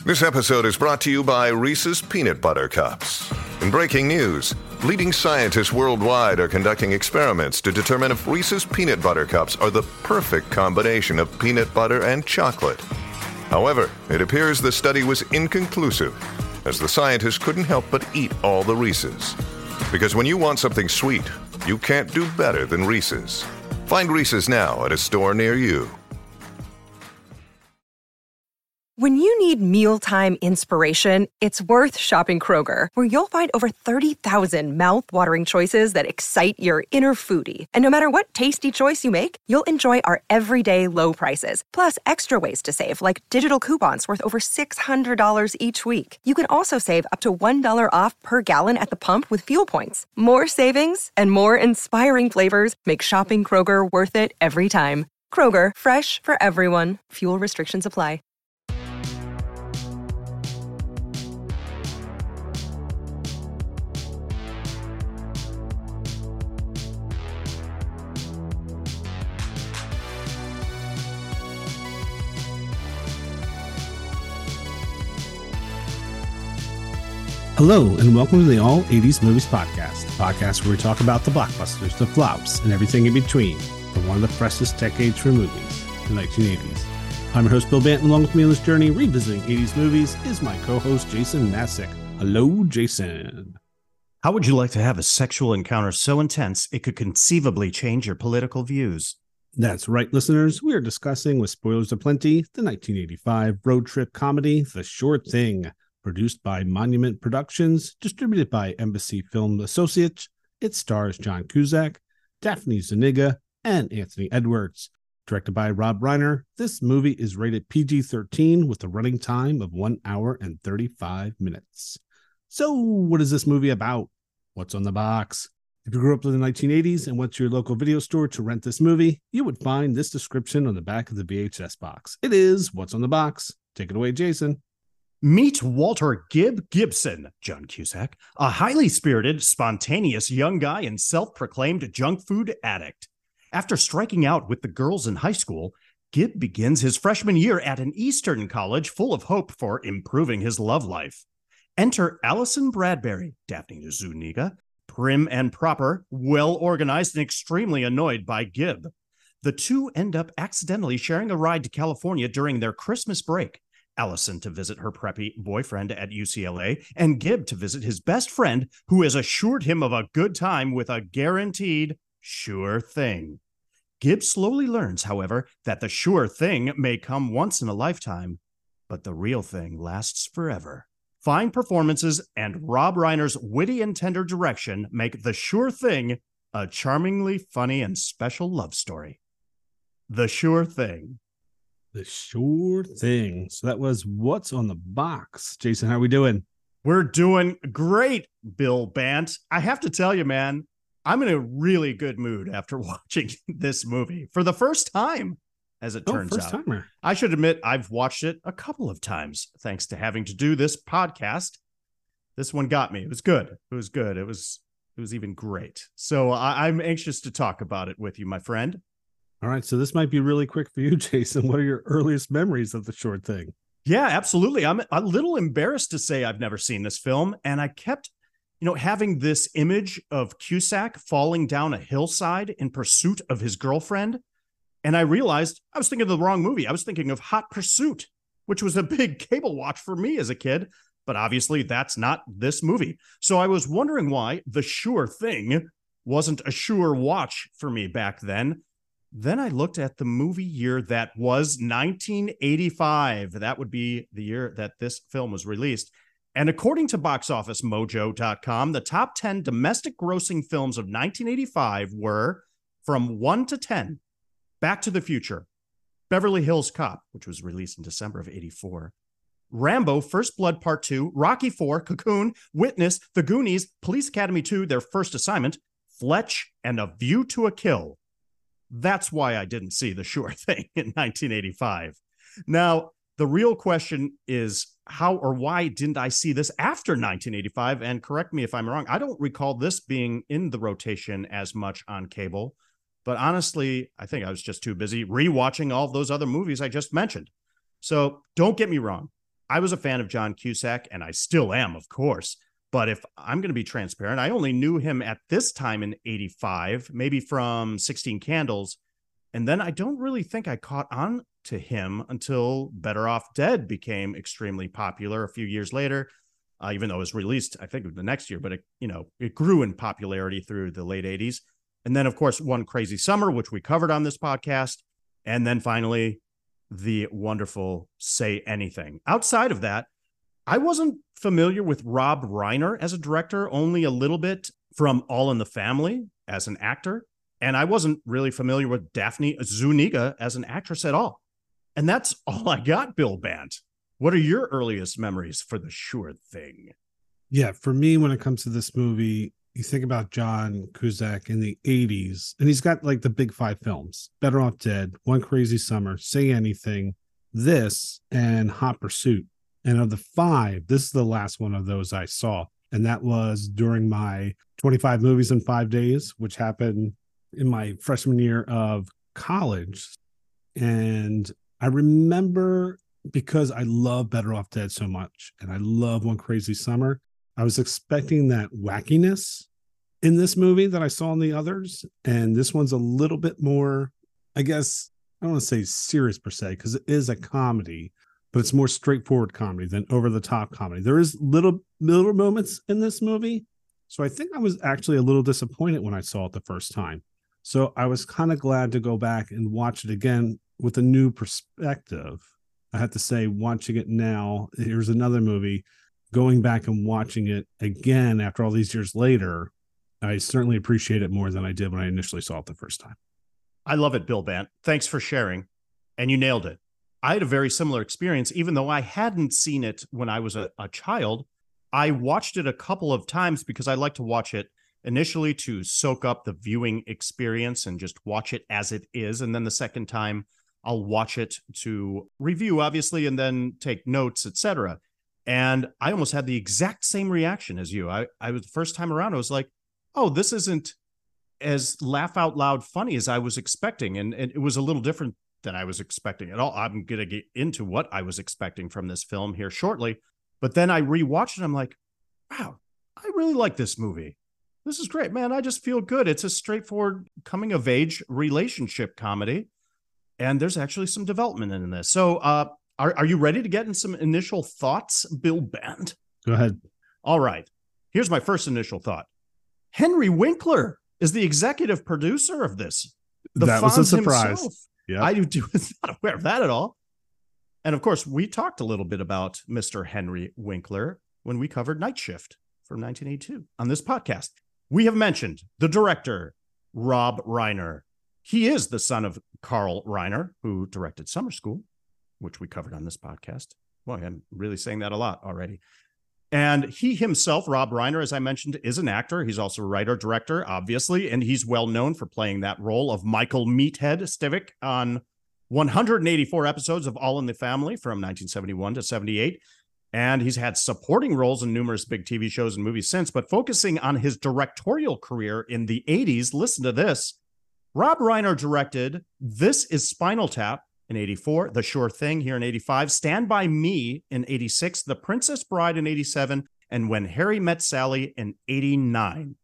This episode is brought to you by Reese's Peanut Butter Cups. In breaking news, leading scientists worldwide are conducting experiments to determine if Reese's Peanut Butter Cups are the perfect combination of peanut butter and chocolate. However, it appears the study was inconclusive, as the scientists couldn't help but eat all the Reese's. Because when you want something sweet, you can't do better than Reese's. Find Reese's now at a store near you. When you need mealtime inspiration, it's worth shopping Kroger, where you'll find over 30,000 mouth-watering choices that excite your inner foodie. And no matter what tasty choice you make, you'll enjoy our everyday low prices, plus extra ways to save, like digital coupons worth over $600 each week. You can also save up to $1 off per gallon at the pump with fuel points. More savings and more inspiring flavors make shopping Kroger worth it every time. Kroger, fresh for everyone. Fuel restrictions apply. Hello, and welcome to the All 80s Movies Podcast, a podcast where we talk about the blockbusters, the flops, and everything in between from one of the freshest decades for movies, the 1980s. I'm your host, Bill Banton. Along with me on this journey revisiting 80s movies is my co-host, Jason Masick. Hello, Jason. How would you like to have a sexual encounter so intense it could conceivably change your political views? That's right, listeners. We are discussing, with spoilers aplenty, the 1985 road trip comedy, The Sure Thing. Produced by Monument Productions, distributed by Embassy Film Associates. It stars John Cusack, Daphne Zuniga, and Anthony Edwards. Directed by Rob Reiner, this movie is rated PG-13 with a running time of 1 hour and 35 minutes. So, what is this movie about? What's on the box? If you grew up in the 1980s and went to your local video store to rent this movie, you would find this description on the back of the VHS box. It is What's on the Box. Take it away, Jason. Meet Walter Gibson, John Cusack, a highly spirited, spontaneous young guy and self-proclaimed junk food addict. After striking out with the girls in high school, Gib begins his freshman year at an Eastern college full of hope for improving his love life. Enter Allison Bradbury, Daphne Zuniga, prim and proper, well-organized, and extremely annoyed by Gib. The two end up accidentally sharing a ride to California during their Christmas break. Allison to visit her preppy boyfriend at UCLA, and Gib to visit his best friend, who has assured him of a good time with a guaranteed sure thing. Gib slowly learns, however, that the sure thing may come once in a lifetime, but the real thing lasts forever. Fine performances and Rob Reiner's witty and tender direction make The Sure Thing a charmingly funny and special love story. The Sure Thing. The Sure Thing. So that was What's on the Box. Jason, how are we doing? We're doing great, Bill Bant. I have to tell you, man, I'm in a really good mood after watching this movie for the first time, as it turns out. First timer. I should admit, I've watched it a couple of times, thanks to having to do this podcast. This one got me. It was good. It was good. It was even great. So I'm anxious to talk about it with you, my friend. All right, so this might be really quick for you, Jason. What are your earliest memories of The Sure Thing? Yeah, absolutely. I'm a little embarrassed to say I've never seen this film, and I kept, having this image of Cusack falling down a hillside in pursuit of his girlfriend, and I realized I was thinking of the wrong movie. I was thinking of Hot Pursuit, which was a big cable watch for me as a kid, but obviously that's not this movie. So I was wondering why The Sure Thing wasn't a sure watch for me back then. Then I looked at the movie year that was 1985. That would be the year that this film was released. And according to BoxOfficeMojo.com, the top 10 domestic grossing films of 1985 were, from 1 to 10, Back to the Future, Beverly Hills Cop, which was released in December of 84, Rambo, First Blood Part 2, Rocky IV, Cocoon, Witness, The Goonies, Police Academy 2, Their First Assignment, Fletch, and A View to a Kill. That's why I didn't see The Sure Thing in 1985. Now, the real question is, how or why didn't I see this after 1985? And correct me if I'm wrong, I don't recall this being in the rotation as much on cable. But honestly, I think I was just too busy rewatching all of those other movies I just mentioned. So don't get me wrong. I was a fan of John Cusack, and I still am, of course. But if I'm going to be transparent, I only knew him at this time in 85, maybe from 16 Candles. And then I don't really think I caught on to him until Better Off Dead became extremely popular a few years later, even though it was released, I think, the next year. But it grew in popularity through the late 80s. And then, of course, One Crazy Summer, which we covered on this podcast. And then finally, the wonderful Say Anything. Outside of that, I wasn't familiar with Rob Reiner as a director, only a little bit from All in the Family as an actor. And I wasn't really familiar with Daphne Zuniga as an actress at all. And that's all I got, Bill Bant. What are your earliest memories for The Sure Thing? Yeah, for me, when it comes to this movie, you think about John Cusack in the 80s, and he's got like the big 5 films: Better Off Dead, One Crazy Summer, Say Anything, this, and Hot Pursuit. And of the 5, this is the last one of those I saw. And that was during my 25 movies in 5 days, which happened in my freshman year of college. And I remember, because I love Better Off Dead so much, and I love One Crazy Summer, I was expecting that wackiness in this movie that I saw in the others. And this one's a little bit more, I guess, I don't want to say serious per se, because it is a comedy, but it's more straightforward comedy than over-the-top comedy. There is little moments in this movie. So I think I was actually a little disappointed when I saw it the first time. So I was kind of glad to go back and watch it again with a new perspective. I have to say, watching it now, here's another movie, going back and watching it again after all these years later, I certainly appreciate it more than I did when I initially saw it the first time. I love it, Bill Bant. Thanks for sharing. And you nailed it. I had a very similar experience, even though I hadn't seen it when I was a child. I watched it a couple of times because I like to watch it initially to soak up the viewing experience and just watch it as it is. And then the second time I'll watch it to review, obviously, and then take notes, etc. And I almost had the exact same reaction as you. I was, the first time around, I was like, oh, this isn't as laugh out loud funny as I was expecting. And it was a little different than I was expecting at all. I'm going to get into what I was expecting from this film here shortly. But then I rewatched it. I'm like, wow, I really like this movie. This is great, man. I just feel good. It's a straightforward coming of age relationship comedy. And there's actually some development in this. So are you ready to get in some initial thoughts, Bill Bant? Go ahead. All right. Here's my first initial thought. Henry Winkler is the executive producer of this. That was a surprise. Yeah, I was not aware of that at all. And of course, we talked a little bit about Mr. Henry Winkler when we covered Night Shift from 1982 on this podcast. We have mentioned the director, Rob Reiner. He is the son of Carl Reiner, who directed Summer School, which we covered on this podcast. Well, I'm really saying that a lot already. And he himself, Rob Reiner, as I mentioned, is an actor. He's also a writer, director, obviously, and he's well known for playing that role of Michael Meathead Stivic on 184 episodes of All in the Family from 1971 to 78. And he's had supporting roles in numerous big TV shows and movies since, but focusing on his directorial career in the 80s, listen to this. Rob Reiner directed This Is Spinal Tap in 84, The Sure Thing here in 85, Stand By Me in 86, The Princess Bride in 87, and When Harry Met Sally in 89.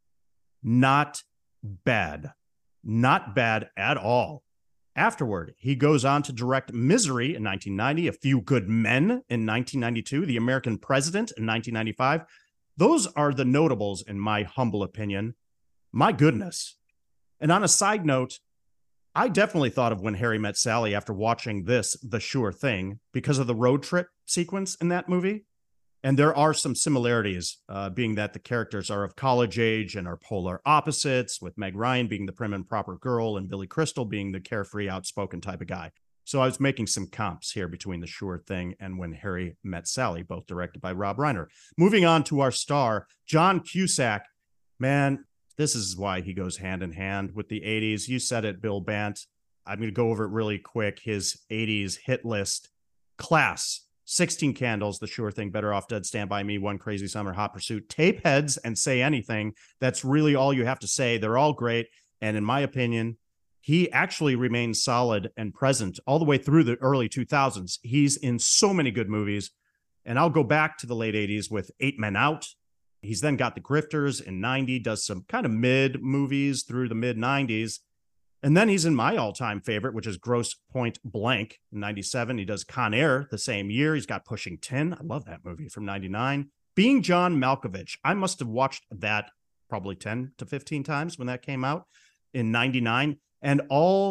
Not bad. Not bad at all. Afterward, he goes on to direct Misery in 1990, A Few Good Men in 1992, The American President in 1995. Those are the notables, in my humble opinion. My goodness. And on a side note, I definitely thought of When Harry Met Sally after watching this, The Sure Thing, because of the road trip sequence in that movie. And there are some similarities, being that the characters are of college age and are polar opposites, with Meg Ryan being the prim and proper girl and Billy Crystal being the carefree, outspoken type of guy. So I was making some comps here between The Sure Thing and When Harry Met Sally, both directed by Rob Reiner. Moving on to our star, John Cusack. Man, this is why he goes hand in hand with the 80s. You said it, Bill Bant. I'm going to go over it really quick. His 80s hit list: Class, 16 Candles, The Sure Thing, Better Off Dead, Stand By Me, One Crazy Summer, Hot Pursuit, Tapeheads, and Say Anything. That's really all you have to say. They're all great. And in my opinion, he actually remains solid and present all the way through the early 2000s. He's in so many good movies. And I'll go back to the late 80s with 8 Men Out. He's then got The Grifters in 90, does some kind of mid movies through the mid 90s. And then he's in my all-time favorite, which is Grosse Pointe Blank in 97. He does Con Air the same year. He's got Pushing Tin. I love that movie from 99. Being John Malkovich. I must have watched that probably 10 to 15 times when that came out in 99. And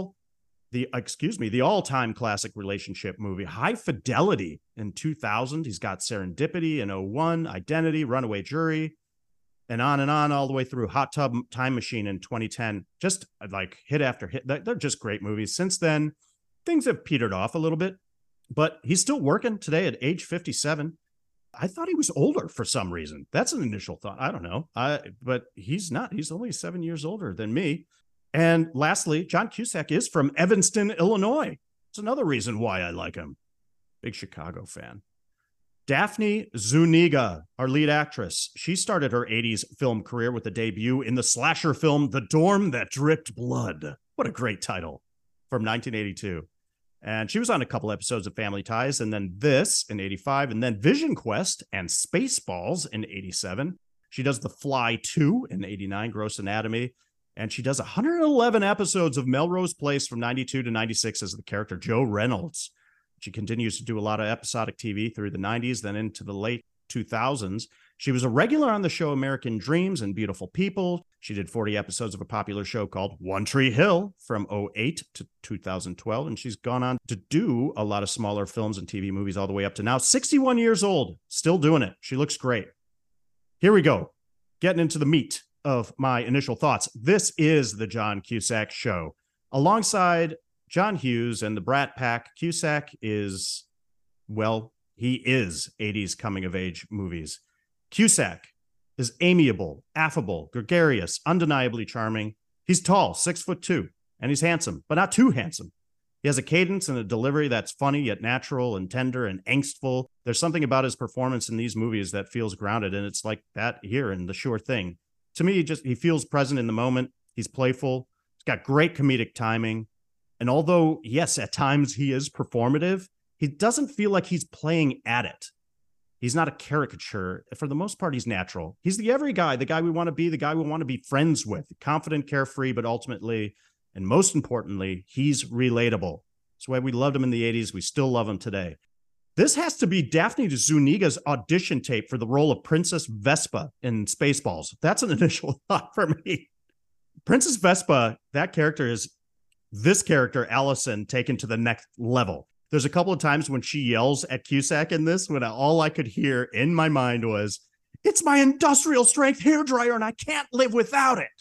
the all-time classic relationship movie, High Fidelity in 2000. He's got Serendipity in 01, Identity, Runaway Jury, and on all the way through Hot Tub Time Machine in 2010. Just like hit after hit. They're just great movies. Since then, things have petered off a little bit, but he's still working today at age 57. I thought he was older for some reason. That's an initial thought. I don't know. But he's not. He's only 7 years older than me. And lastly, John Cusack is from Evanston, Illinois. It's another reason why I like him. Big Chicago fan. Daphne Zuniga, our lead actress. She started her 80s film career with a debut in the slasher film The Dorm That Dripped Blood. What a great title, from 1982. And she was on a couple episodes of Family Ties, and then this in 85, and then Vision Quest and Spaceballs in 87. She does The Fly 2 in 89, Gross Anatomy. And she does 111 episodes of Melrose Place from 92 to 96 as the character Jo Reynolds. She continues to do a lot of episodic TV through the 90s, then into the late 2000s. She was a regular on the show American Dreams and Beautiful People. She did 40 episodes of a popular show called One Tree Hill from 2008 to 2012. And she's gone on to do a lot of smaller films and TV movies all the way up to now. 61 years old, still doing it. She looks great. Here we go. Getting into the meat of my initial thoughts. This is the John Cusack Show. Alongside John Hughes and the Brat Pack, Cusack is, well, he is 80s coming-of-age movies. Cusack is amiable, affable, gregarious, undeniably charming. He's tall, 6'2", and he's handsome, but not too handsome. He has a cadence and a delivery that's funny yet natural and tender and angstful. There's something about his performance in these movies that feels grounded, and it's like that here in The Sure Thing. To me, he feels present in the moment. He's playful. He's got great comedic timing. And although, yes, at times he is performative, he doesn't feel like he's playing at it. He's not a caricature. For the most part, he's natural. He's the every guy, the guy we want to be, the guy we want to be friends with. Confident, carefree, but ultimately, and most importantly, he's relatable. That's why we loved him in the 80s. We still love him today. This has to be Daphne Zuniga's audition tape for the role of Princess Vespa in Spaceballs. That's an initial thought for me. Princess Vespa, that character is this character, Allison, taken to the next level. There's a couple of times when she yells at Cusack in this, when all I could hear in my mind was, "It's my industrial strength hairdryer and I can't live without it."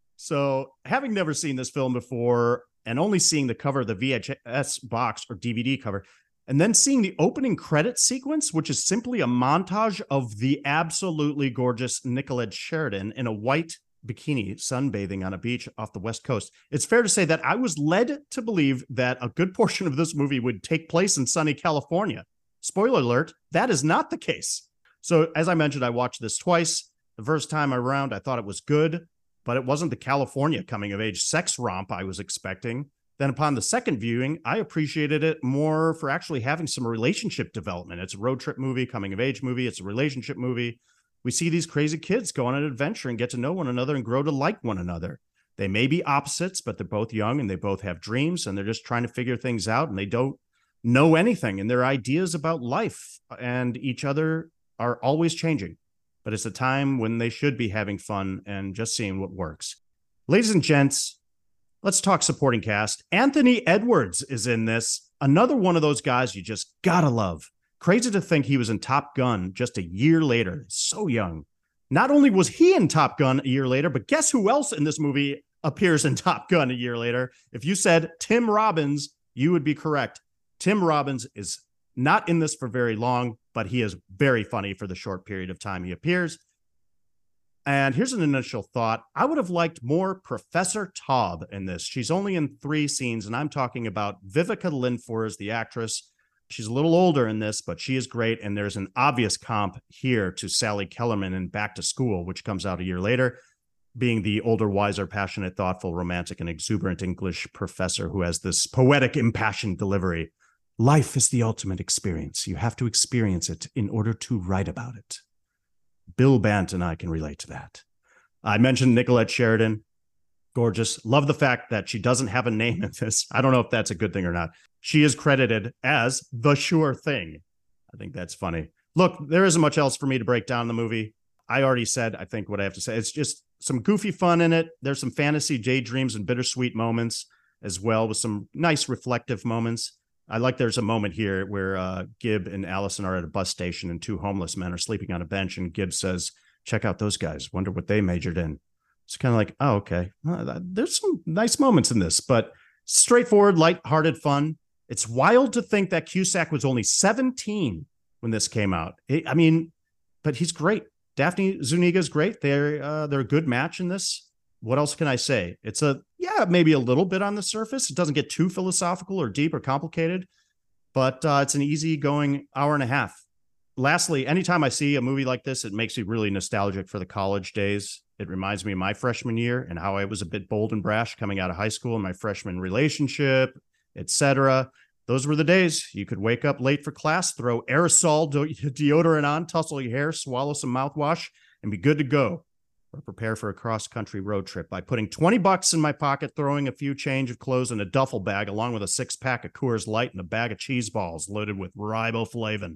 So having never seen this film before and only seeing the cover of the VHS box or DVD cover, and then seeing the opening credit sequence, which is simply a montage of the absolutely gorgeous Nicolette Sheridan in a white bikini sunbathing on a beach off the West Coast. It's fair to say that I was led to believe that a good portion of this movie would take place in sunny California. Spoiler alert, that is not the case. So as I mentioned, I watched this twice. The first time around, I thought it was good, but it wasn't the California coming-of-age sex romp I was expecting. Then upon the second viewing, I appreciated it more for actually having some relationship development. It's a road trip movie, coming-of-age movie. It's a relationship movie. We see these crazy kids go on an adventure and get to know one another and grow to like one another. They may be opposites, but they're both young and they both have dreams and they're just trying to figure things out and they don't know anything. And their ideas about life and each other are always changing. But it's a time when they should be having fun and just seeing what works. Ladies and gents, let's talk supporting cast. Anthony Edwards is in this. Another one of those guys you just gotta love. Crazy to think he was in Top Gun just a year later. So young. Not only was he in Top Gun a year later, but guess who else in this movie appears in Top Gun a year later? If you said Tim Robbins, you would be correct. Tim Robbins is not in this for very long, but he is very funny for the short period of time he appears. And here's an initial thought. I would have liked more Professor Taub in this. She's only in 3 scenes, and I'm talking about Vivica Lindfors, the actress. She's a little older in this, but she is great. And there's an obvious comp here to Sally Kellerman in Back to School, which comes out a year later, being the older, wiser, passionate, thoughtful, romantic, and exuberant English professor who has this poetic, impassioned delivery. Life is the ultimate experience. You have to experience it in order to write about it. Bill Bant and I can relate to that. I mentioned Nicolette Sheridan. Gorgeous. Love the fact that she doesn't have a name in this. I don't know if that's a good thing or not. She is credited as the sure thing. I think that's funny. Look, there isn't much else for me to break down the movie. I already said, I think, what I have to say. It's just some goofy fun in it. There's some fantasy daydreams and bittersweet moments as well, with some nice reflective moments. I like there's a moment here where Gib and Allison are at a bus station and two homeless men are sleeping on a bench. And Gib says, check out those guys. Wonder what they majored in. It's kind of like, oh, okay. There's some nice moments in this, but straightforward, lighthearted fun. It's wild to think that Cusack was only 17 when this came out. But he's great. Daphne Zuniga is great. They're a good match in this. What else can I say? It's maybe a little bit on the surface. It doesn't get too philosophical or deep or complicated, but it's an easygoing hour and a half. Lastly, anytime I see a movie like this, it makes me really nostalgic for the college days. It reminds me of my freshman year and how I was a bit bold and brash coming out of high school and my freshman relationship, etc. Those were the days. You could wake up late for class, throw aerosol deodorant on, tussle your hair, swallow some mouthwash, and be good to go. Or prepare for a cross-country road trip by putting $20 in my pocket, throwing a few change of clothes in a duffel bag, along with a 6-pack of Coors Light and a bag of cheese balls loaded with riboflavin.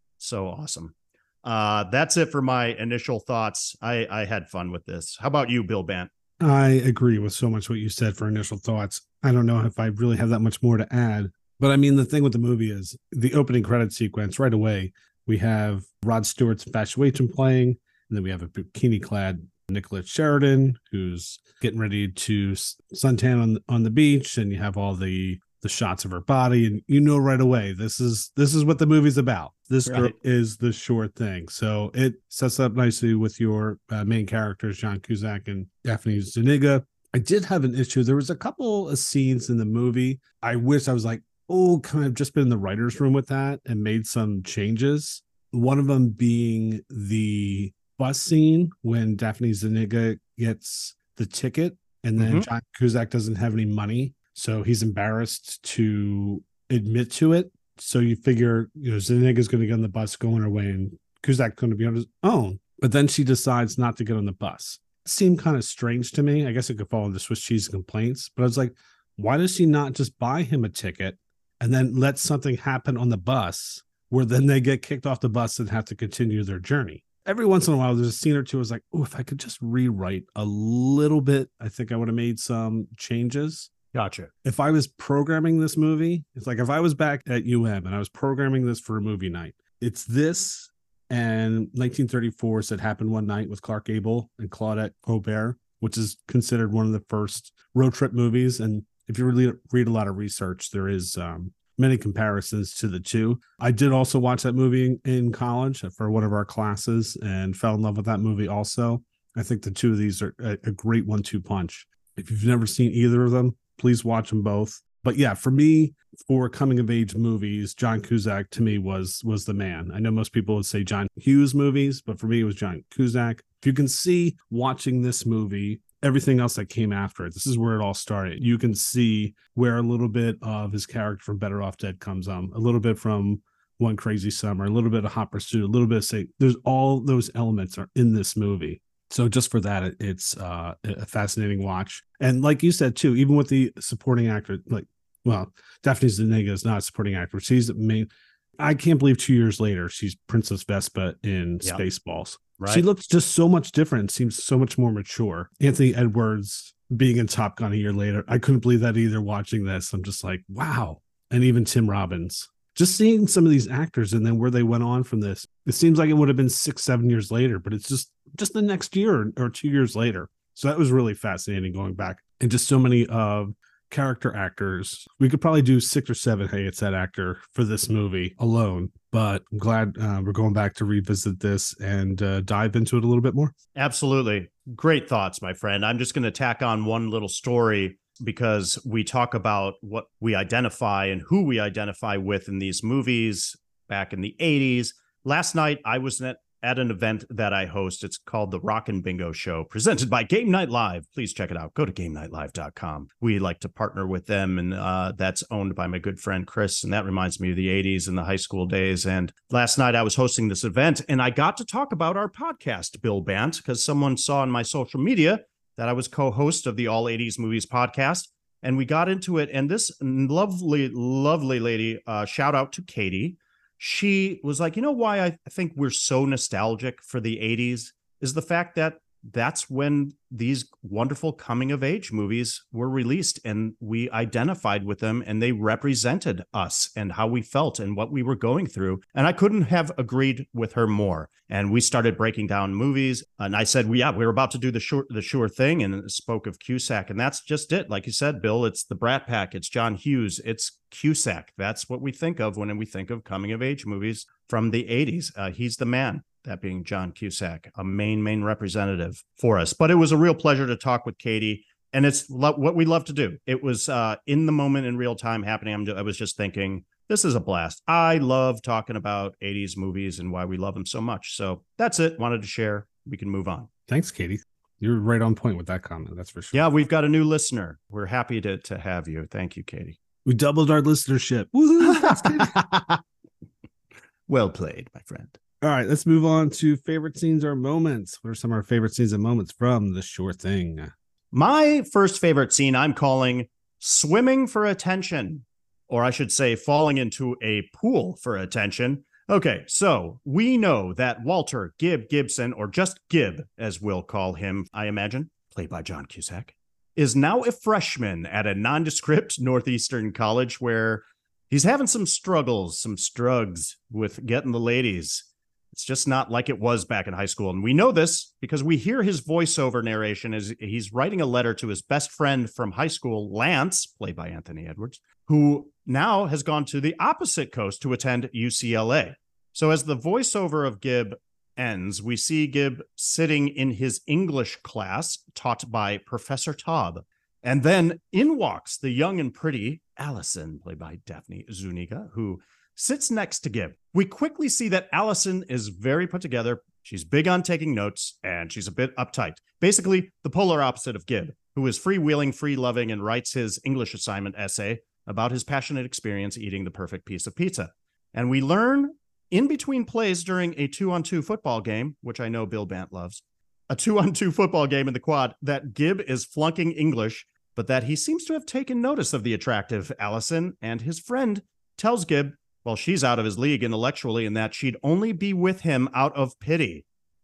So awesome. That's it for my initial thoughts. I had fun with this. How about you, Bill Bant? I agree with so much what you said for initial thoughts. I don't know if I really have that much more to add. But I mean, the thing with the movie is the opening credit sequence right away. We have Rod Stewart's Infatuation playing, and then we have a bikini-clad Nicolette Sheridan who's getting ready to suntan on the beach, and you have all the shots of her body, and you know right away this is what the movie's about. This girl is the sure thing. So it sets up nicely with your main characters, John Cusack and Daphne Zuniga. I did have an issue. There was a couple of scenes in the movie I wish I was like, oh, kind of just been in the writer's room with that and made some changes. One of them being the bus scene when Daphne Zuniga gets the ticket and then John Cusack doesn't have any money. So he's embarrassed to admit to it. So you figure, Zuniga's going to get on the bus going her way and Cusack's going to be on his own. But then she decides not to get on the bus. It seemed kind of strange to me. I guess it could fall into Swiss cheese complaints. But I was like, why does she not just buy him a ticket and then let something happen on the bus where then they get kicked off the bus and have to continue their journey? Every once in a while, there's a scene or two I was like, oh, if I could just rewrite a little bit, I think I would have made some changes. Gotcha. If I was programming this movie, it's like if I was back at UM and I was programming this for a movie night, it's this and 1934 It Happened One Night with Clark Gable and Claudette Colbert, which is considered one of the first road trip movies. And if you really read a lot of research, there is many comparisons to the two. I did also watch that movie in college for one of our classes and fell in love with that movie also. I think the two of these are a great 1-2 punch. If you've never seen either of them, please watch them both. But yeah, for me, for coming of age movies, John Cusack to me was the man. I know most people would say John Hughes movies, but for me, it was John Cusack. If you can see watching this movie, everything else that came after it, this is where it all started. You can see where a little bit of his character from Better Off Dead comes a little bit from One Crazy Summer, a little bit of Hot Pursuit, a little bit of Say, there's all those elements are in this movie. So just for that, it's a fascinating watch. And like you said, too, even with the supporting actor, Daphne Zuniga is not a supporting actor. She's the main. I can't believe 2 years later, she's Princess Vespa in Spaceballs. Right. She looks just so much different, seems so much more mature. Anthony Edwards being in Top Gun a year later, I couldn't believe that either watching this. I'm just like, wow. And even Tim Robbins. Just seeing some of these actors and then where they went on from this, it seems like it would have been 6-7 years later, but it's just the next year or 2 years later. So that was really fascinating going back. And just so many character actors. We could probably do 6 or 7 Hey, It's That Actor for this movie alone. But I'm glad we're going back to revisit this and dive into it a little bit more. Absolutely. Great thoughts, my friend. I'm just going to tack on one little story because we talk about what we identify and who we identify with in these movies back in the 80s. Last night, I was at an event that I host. It's called the Rockin' Bingo Show, presented by Game Night Live. Please check it out. Go to GameNightLive.com. We like to partner with them, and that's owned by my good friend Chris, and that reminds me of the 80s and the high school days. And last night I was hosting this event, and I got to talk about our podcast, Bill Bant, because someone saw on my social media that I was co-host of the All 80s Movies podcast, and we got into it. And this lovely, lovely lady, shout out to Katie, she was like, you know why I think we're so nostalgic for the 80s is the fact that that's when these wonderful coming of age movies were released, and we identified with them, and they represented us and how we felt and what we were going through. And I couldn't have agreed with her more. And we started breaking down movies, and I said, well, yeah, we're about to do the sure thing, and spoke of Cusack. And that's just it. Like you said, Bill, it's the Brat Pack, it's John Hughes, it's Cusack. That's what we think of when we think of coming of age movies from the 80s. He's the man. That being John Cusack, a main representative for us. But it was a real pleasure to talk with Katie, and it's what we love to do. It was in the moment, in real time happening. I was just thinking, this is a blast. I love talking about 80s movies and why we love them so much. So that's it. Wanted to share. We can move on. Thanks, Katie. You're right on point with that comment. That's for sure. Yeah, we've got a new listener. We're happy to have you. Thank you, Katie. We doubled our listenership. Woohoo! Well played, my friend. All right, let's move on to favorite scenes or moments. What are some of our favorite scenes and moments from The Sure Thing? My first favorite scene I'm calling swimming for attention, or I should say falling into a pool for attention. Okay, so we know that Walter Gibson, or just Gib, as we'll call him, I imagine, played by John Cusack, is now a freshman at a nondescript Northeastern college where he's having some struggles, some strugs with getting the ladies. It's just not like it was back in high school. And we know this because we hear his voiceover narration as he's writing a letter to his best friend from high school, Lance, played by Anthony Edwards, who now has gone to the opposite coast to attend UCLA. So as the voiceover of Gib ends, we see Gib sitting in his English class taught by Professor Taub. And then in walks the young and pretty Allison, played by Daphne Zuniga, who sits next to Gib. We quickly see that Allison is very put together. She's big on taking notes, and she's a bit uptight. Basically, the polar opposite of Gib, who is freewheeling, free-loving, and writes his English assignment essay about his passionate experience eating the perfect piece of pizza. And we learn in between plays during a 2-on-2 football game, which I know Bill Bant loves, a 2-on-2 football game in the quad, that Gib is flunking English, but that he seems to have taken notice of the attractive Allison, and his friend tells Gib, well, she's out of his league intellectually, and that she'd only be with him out of pity.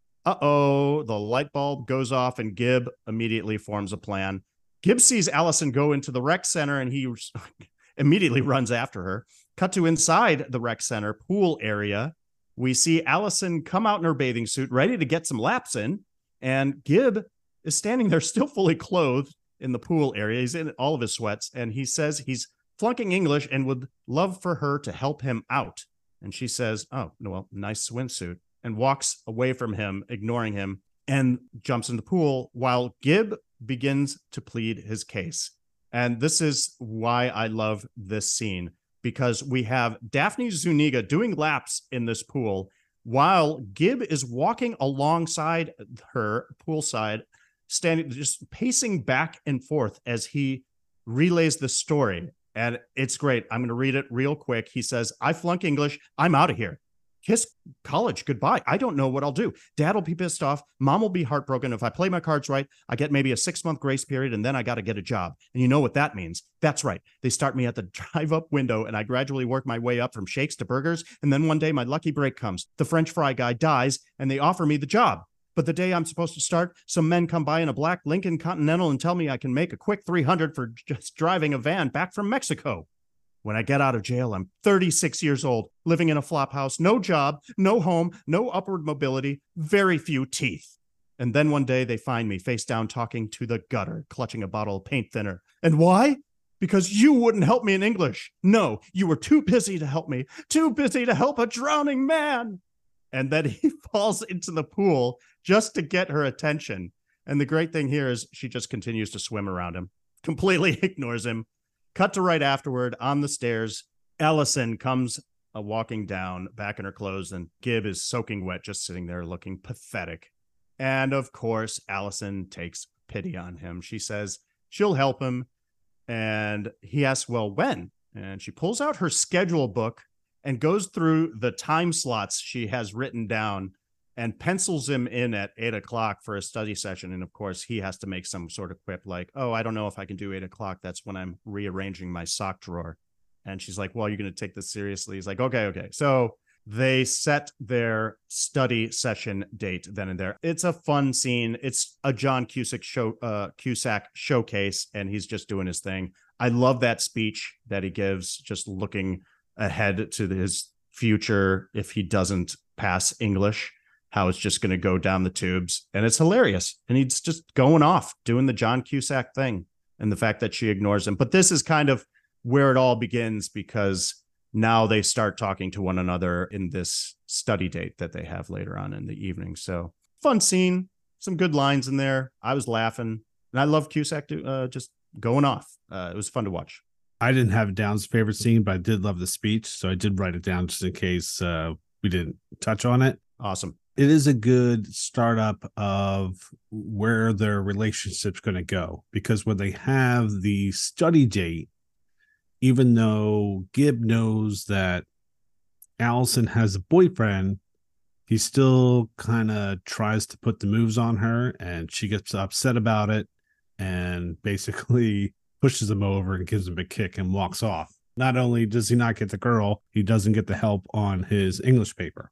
Uh-oh, the light bulb goes off, and Gib immediately forms a plan. Gib sees Allison go into the rec center, and he immediately runs after her. Cut to inside the rec center pool area. We see Allison come out in her bathing suit, ready to get some laps in, and Gib is standing there still fully clothed in the pool area. He's in all of his sweats, and he says he's flunking English and would love for her to help him out. And she says, oh, well, nice swimsuit, and walks away from him, ignoring him, and jumps in the pool while Gib begins to plead his case. And this is why I love this scene, because we have Daphne Zuniga doing laps in this pool while Gib is walking alongside her poolside, standing, just pacing back and forth as he relays the story. And it's great. I'm going to read it real quick. He says, I flunk English. I'm out of here. Kiss college goodbye. I don't know what I'll do. Dad will be pissed off. Mom will be heartbroken. If I play my cards right, I get maybe a 6-month grace period, and then I got to get a job. And you know what that means. That's right. They start me at the drive-up window, and I gradually work my way up from shakes to burgers. And then one day my lucky break comes. The French fry guy dies, and they offer me the job. But the day I'm supposed to start, some men come by in a black Lincoln Continental and tell me I can make a quick $300 for just driving a van back from Mexico. When I get out of jail, I'm 36 years old, living in a flop house, no job, no home, no upward mobility, very few teeth. And then one day they find me face down talking to the gutter, clutching a bottle of paint thinner. And why? Because you wouldn't help me in English. No, you were too busy to help me, too busy to help a drowning man. And then he falls into the pool just to get her attention. And the great thing here is she just continues to swim around him, completely ignores him. Cut to right afterward on the stairs. Allison comes walking down back in her clothes, and Gib is soaking wet, just sitting there looking pathetic. And of course, Allison takes pity on him. She says she'll help him. And he asks, well, when? And she pulls out her schedule book and goes through the time slots she has written down and pencils him in at 8:00 for a study session. And of course, he has to make some sort of quip like, oh, I don't know if I can do 8:00. That's when I'm rearranging my sock drawer. And she's like, well, you're going to take this seriously? He's like, okay. So they set their study session date then and there. It's a fun scene. It's a John Cusack showcase, and he's just doing his thing. I love that speech that he gives, just looking ahead to his future if he doesn't pass English, how it's just going to go down the tubes. And it's hilarious. And he's just going off, doing the John Cusack thing, and the fact that she ignores him. But this is kind of where it all begins, because now they start talking to one another in this study date that they have later on in the evening. So fun scene, some good lines in there. I was laughing, and I love Cusack just going off. It was fun to watch. I didn't have it down as a favorite scene, but I did love the speech, so I did write it down just in case we didn't touch on it. Awesome. It is a good startup of where their relationship's going to go, because when they have the study date, even though Gib knows that Allison has a boyfriend, he still kind of tries to put the moves on her, and she gets upset about it and basically pushes him over and gives him a kick and walks off. Not only does he not get the girl, he doesn't get the help on his English paper.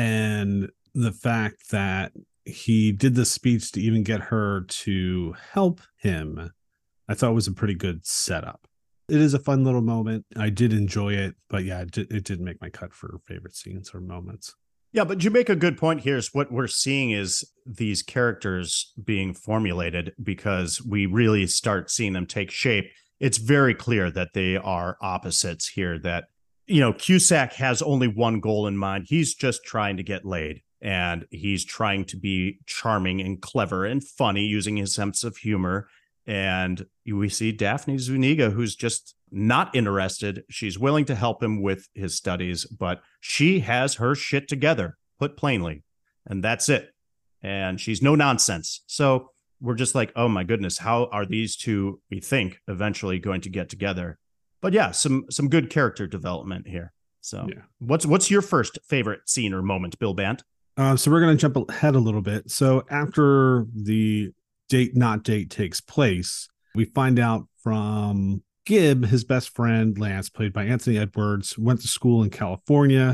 And the fact that he did the speech to even get her to help him, I thought was a pretty good setup. It is a fun little moment. I did enjoy it, but yeah, it did make my cut for favorite scenes or moments. Yeah, but you make a good point here. Is what we're seeing is these characters being formulated, because we really start seeing them take shape. It's very clear that they are opposites here, that, you know, Cusack has only one goal in mind. He's just trying to get laid, and he's trying to be charming and clever and funny using his sense of humor. And we see Daphne Zuniga, who's just not interested. She's willing to help him with his studies, but she has her shit together, put plainly, and that's it. And she's no nonsense. So we're just like, oh my goodness, how are these two, we think, eventually going to get together? But yeah, some good character development here. So yeah. What's your first favorite scene or moment, Bill Bant? So we're going to jump ahead a little bit. So after the date not date takes place, we find out from Gib, his best friend Lance, played by Anthony Edwards, went to school in California,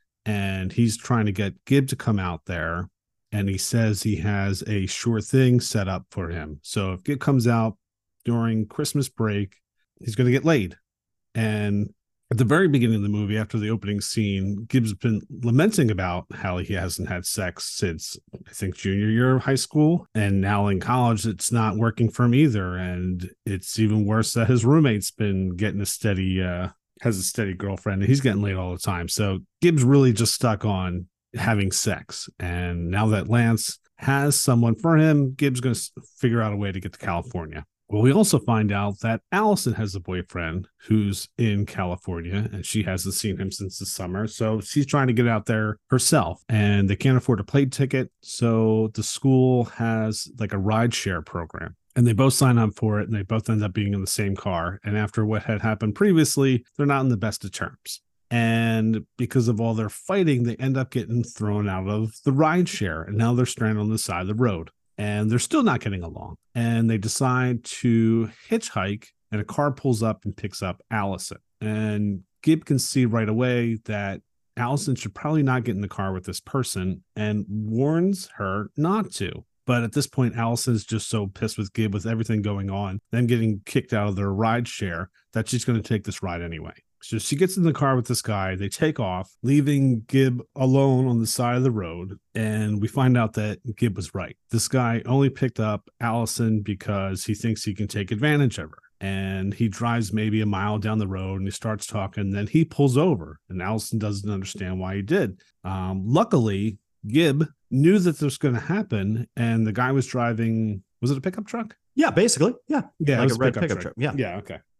and he's trying to get Gib to come out there, and he says he has a sure thing set up for him. So if Gib comes out during Christmas break, he's going to get laid. And at the very beginning of the movie, after the opening scene, Gib's been lamenting about how he hasn't had sex since, I think, junior year of high school. And now in college, it's not working for him either. And it's even worse that his roommate's been getting has a steady girlfriend, and he's getting laid all the time. So Gib's really just stuck on having sex. And now that Lance has someone for him, Gib's going to figure out a way to get to California. Well, we also find out that Allison has a boyfriend who's in California, and she hasn't seen him since the summer. So she's trying to get out there herself, and they can't afford a plane ticket. So the school has like a rideshare program, and they both sign up for it, and they both end up being in the same car. And after what had happened previously, they're not in the best of terms. And because of all their fighting, they end up getting thrown out of the rideshare, and now they're stranded on the side of the road. And they're still not getting along. And they decide to hitchhike, and a car pulls up and picks up Allison. And Gib can see right away that Allison should probably not get in the car with this person, and warns her not to. But at this point, Allison's just so pissed with Gib with everything going on, them getting kicked out of their ride share, that she's going to take this ride anyway. So she gets in the car with this guy. They take off, leaving Gib alone on the side of the road. And we find out that Gib was right. This guy only picked up Allison because he thinks he can take advantage of her. And he drives maybe a mile down the road, and he starts talking. Then he pulls over, and Allison doesn't understand why he did. Luckily, Gib knew that this was going to happen. And the guy was driving, was it a pickup truck? Yeah, basically. Yeah. Yeah, like a red pickup truck. Yeah. Yeah. Okay.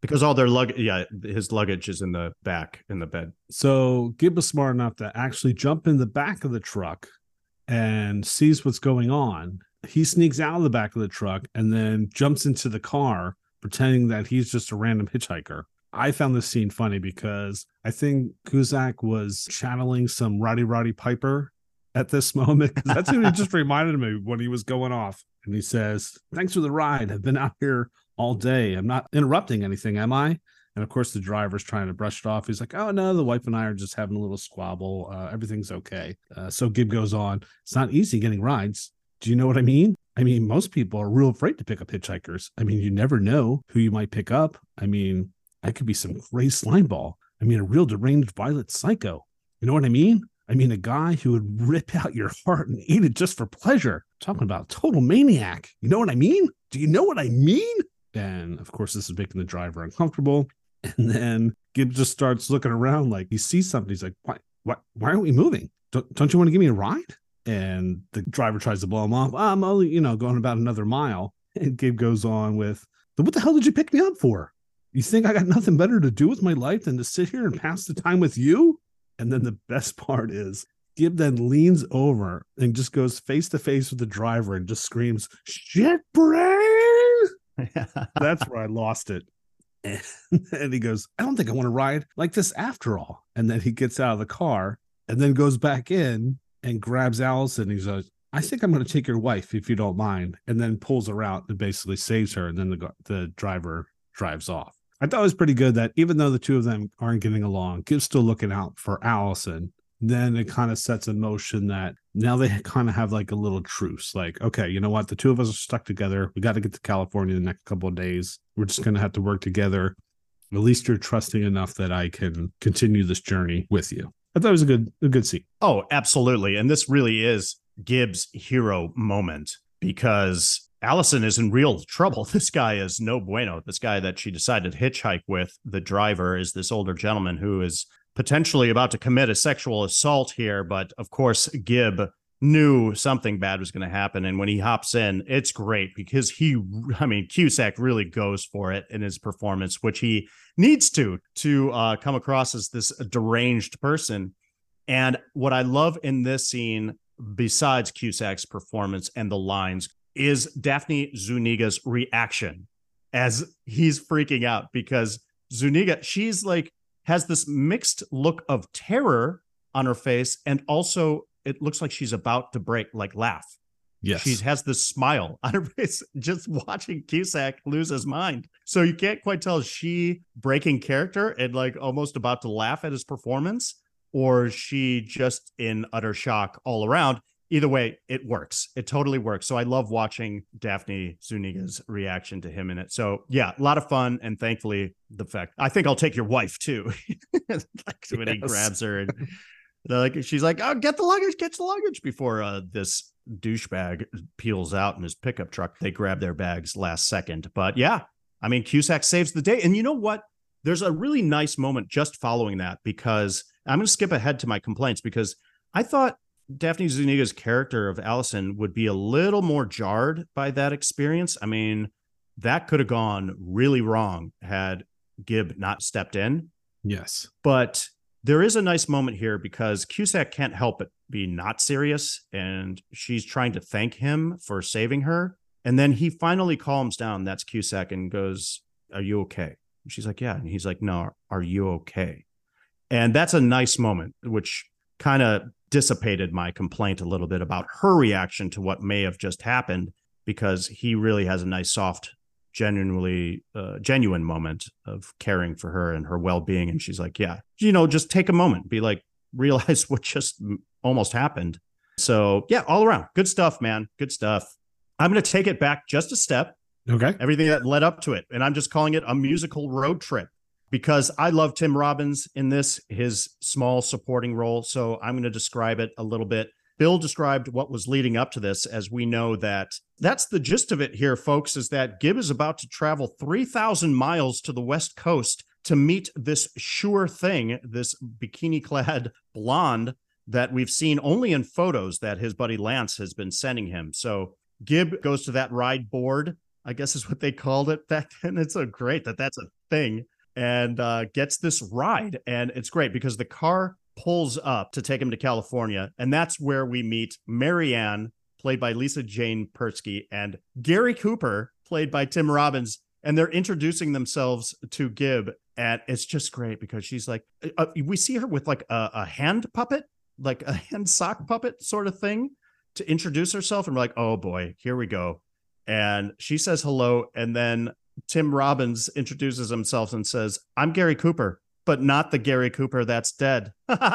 Because all their luggage, his luggage is in the back in the bed. So Gib was smart enough to actually jump in the back of the truck and sees what's going on. He sneaks out of the back of the truck and then jumps into the car, pretending that he's just a random hitchhiker. I found this scene funny because I think Cusack was channeling some Roddy Piper at this moment. That's who he just reminded me when he was going off. And he says, "Thanks for the ride. I've been out here all day. I'm not interrupting anything, am I?" And of course, the driver's trying to brush it off. He's like, "Oh, no, the wife and I are just having a little squabble. Everything's okay." So Gib goes on, "It's not easy getting rides. Do you know what I mean? I mean, most people are real afraid to pick up hitchhikers. I mean, you never know who you might pick up. I mean, I could be some crazy slime ball. I mean, a real deranged violent psycho. You know what I mean? I mean, a guy who would rip out your heart and eat it just for pleasure. Talking about total maniac. You know what I mean? Do you know what I mean?" And of course, this is making the driver uncomfortable. And then Gib just starts looking around like he sees something. He's like, why aren't we moving? Don't you want to give me a ride? And the driver tries to blow him off. "I'm only, going about another mile." And Gib goes on with, "What the hell did you pick me up for? You think I got nothing better to do with my life than to sit here and pass the time with you?" And then the best part is Gib then leans over and just goes face to face with the driver and just screams, "Shit, brain!" That's where I lost it. And he goes, "I don't think I want to ride like this after all." And then he gets out of the car and then goes back in and grabs Allison. He says, "I think I'm going to take your wife if you don't mind," and then pulls her out and basically saves her. And then the driver drives off. I thought it was pretty good that even though the two of them aren't getting along, Gib's still looking out for Allison. Then it kind of sets in motion that now they kind of have like a little truce. Like, okay, you know what? The two of us are stuck together. We got to get to California the next couple of days. We're just going to have to work together. At least you're trusting enough that I can continue this journey with you. I thought it was a good scene. Oh, absolutely. And this really is Gib's hero moment because Allison is in real trouble. This guy is no bueno. This guy that she decided to hitchhike with, the driver, is this older gentleman who is potentially about to commit a sexual assault here. But of course, Gib knew something bad was going to happen. And when he hops in, it's great because Cusack really goes for it in his performance, which he needs to come across as this deranged person. And what I love in this scene, besides Cusack's performance and the lines, is Daphne Zuniga's reaction as he's freaking out, because Zuniga, she's like, has this mixed look of terror on her face, and also it looks like she's about to laugh. Yes. She has this smile on her face just watching Cusack lose his mind. So you can't quite tell, is she breaking character and like almost about to laugh at his performance, or is she just in utter shock all around? Either way, it works. It totally works. So I love watching Daphne Zuniga's reaction to him in it. So yeah, a lot of fun. And thankfully, the fact, "I think I'll take your wife too." Like when he grabs her and she's like, "Oh, get the luggage before this douchebag peels out in his pickup truck." They grab their bags last second. But yeah, I mean, Cusack saves the day. And you know what? There's a really nice moment just following that, because I'm going to skip ahead to my complaints, because I thought Daphne Zuniga's character of Allison would be a little more jarred by that experience. I mean, that could have gone really wrong had Gib not stepped in. Yes. But there is a nice moment here because Cusack can't help but be not serious, and she's trying to thank him for saving her. And then he finally calms down. That's Cusack, and goes, "Are you okay?" And she's like, "Yeah." And he's like, "No, are you okay?" And that's a nice moment, which kind of dissipated my complaint a little bit about her reaction to what may have just happened, because he really has a nice, soft, genuine moment of caring for her and her well-being. And she's like, "Yeah, just take a moment, be like, realize what just almost happened." So yeah, all around good stuff, man. Good stuff. I'm going to take it back just a step. Okay. Everything that led up to it. And I'm just calling it a musical road trip, because I love Tim Robbins in this, his small supporting role. So I'm going to describe it a little bit. Bill described what was leading up to this, as we know that's the gist of it here, folks, is that Gib is about to travel 3,000 miles to the West Coast to meet this sure thing, this bikini-clad blonde that we've seen only in photos that his buddy Lance has been sending him. So Gib goes to that ride board I guess is what they called it back then. It's so great that that's a thing. And gets this ride. And it's great because the car pulls up to take him to California. And that's where we meet Marianne, played by Lisa Jane Persky, and Gary Cooper, played by Tim Robbins. And they're introducing themselves to Gib. And it's just great because she's like, we see her with like a hand puppet, like a hand sock puppet sort of thing to introduce herself. And we're like, oh boy, here we go. And she says hello. And then Tim Robbins introduces himself and says, I'm Gary Cooper, but not the Gary Cooper that's dead.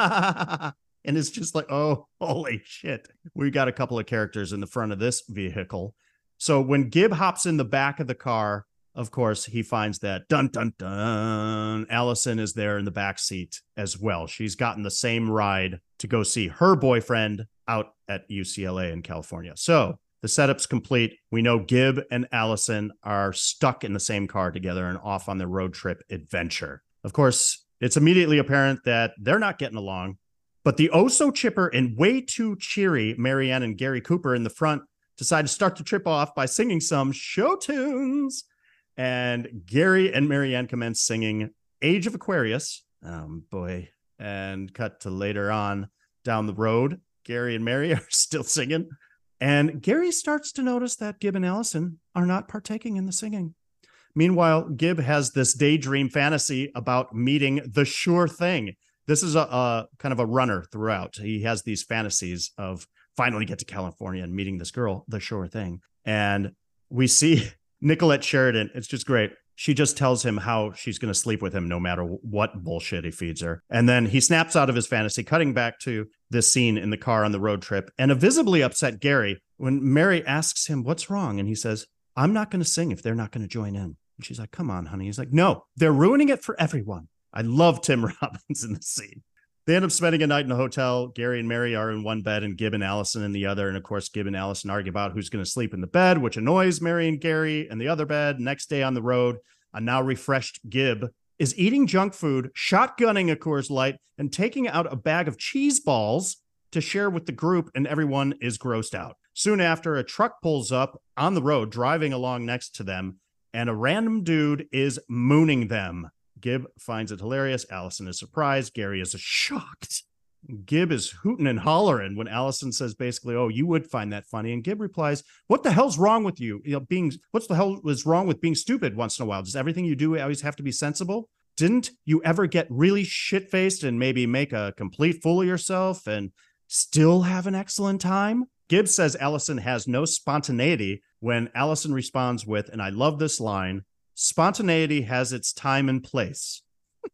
And it's just like, oh, holy shit. We got a couple of characters in the front of this vehicle. So when Gib hops in the back of the car, of course, he finds that dun, dun, dun, Allison is there in the back seat as well. She's gotten the same ride to go see her boyfriend out at UCLA in California. So the setup's complete. We know Gib and Allison are stuck in the same car together and off on their road trip adventure. Of course, it's immediately apparent that they're not getting along, but the oh-so-chipper and way too cheery Marianne and Gary Cooper in the front decide to start the trip off by singing some show tunes. And Gary and Marianne commence singing Age of Aquarius. Boy. And cut to later on down the road, Gary and Mary are still singing. And Gary starts to notice that Gib and Allison are not partaking in the singing. Meanwhile, Gib has this daydream fantasy about meeting the sure thing. This is a kind of a runner throughout. He has these fantasies of finally get to California and meeting this girl, the sure thing. And we see Nicolette Sheridan. It's just great. She just tells him how she's going to sleep with him no matter what bullshit he feeds her. And then he snaps out of his fantasy, cutting back to this scene in the car on the road trip. And a visibly upset Gary when Mary asks him what's wrong. And he says, I'm not going to sing if they're not going to join in. And she's like, come on, honey. He's like, no, they're ruining it for everyone. I love Tim Robbins in this scene. They end up spending a night in a hotel. Gary and Mary are in one bed and Gib and Allison in the other. And of course, Gib and Allison argue about who's going to sleep in the bed, which annoys Mary and Gary in the other bed. Next day on the road, a now refreshed Gib is eating junk food, shotgunning a Coors Light, and taking out a bag of cheese balls to share with the group, and everyone is grossed out. Soon after, a truck pulls up on the road, driving along next to them, and a random dude is mooning them. Gib finds it hilarious. Allison is surprised. Gary is shocked. Gib is hooting and hollering when Allison says basically, oh, you would find that funny. And Gib replies, what the hell's wrong with you? What's the hell was wrong with being stupid once in a while? Does everything you do always have to be sensible? Didn't you ever get really shit-faced and maybe make a complete fool of yourself and still have an excellent time? Gib says Allison has no spontaneity when Allison responds with, and I love this line, spontaneity has its time and place.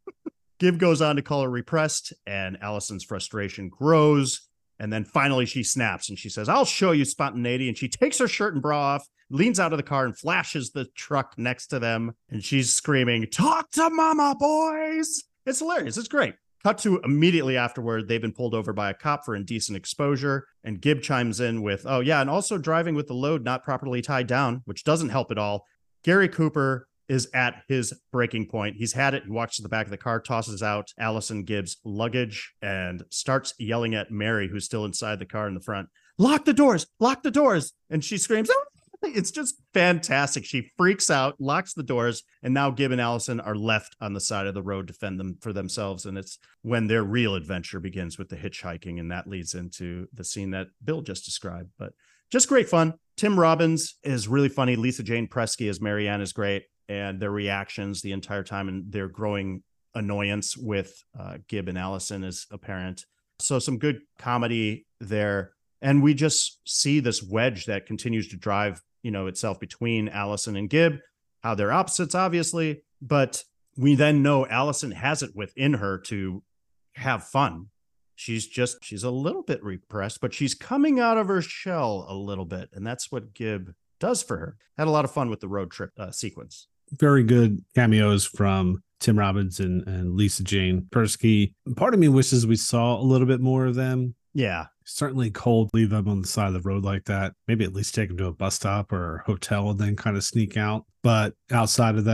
Gib goes on to call her repressed, and Allison's frustration grows. And then finally she snaps and she says, I'll show you spontaneity. And she takes her shirt and bra off, leans out of the car and flashes the truck next to them. And she's screaming, talk to mama, boys. It's hilarious. It's great. Cut to immediately afterward, they've been pulled over by a cop for indecent exposure. And Gib chimes in with, oh yeah, and also driving with the load not properly tied down, which doesn't help at all. Gary Cooper is at his breaking point. He's had it. He walks to the back of the car, tosses out Allison Gibbs' luggage, and starts yelling at Mary, who's still inside the car in the front. Lock the doors! Lock the doors! And she screams, ah! It's just fantastic. She freaks out, locks the doors, and now Gib and Allison are left on the side of the road to fend them for themselves. And it's when their real adventure begins with the hitchhiking, and that leads into the scene that Bill just described. But just great fun. Tim Robbins is really funny. Lisa Jane Persky as Marianne is great. And their reactions the entire time and their growing annoyance with Gib and Allison is apparent. So some good comedy there. And we just see this wedge that continues to drive, itself between Allison and Gib, how they're opposites, obviously. But we then know Allison has it within her to have fun. She's a little bit repressed, but she's coming out of her shell a little bit. And that's what Gib does for her. Had a lot of fun with the road trip sequence. Very good cameos from Tim Robbins and Lisa Jane Persky. Part of me wishes we saw a little bit more of them. Yeah. Certainly cold, leave them on the side of the road like that. Maybe at least take them to a bus stop or a hotel and then kind of sneak out. But outside of that,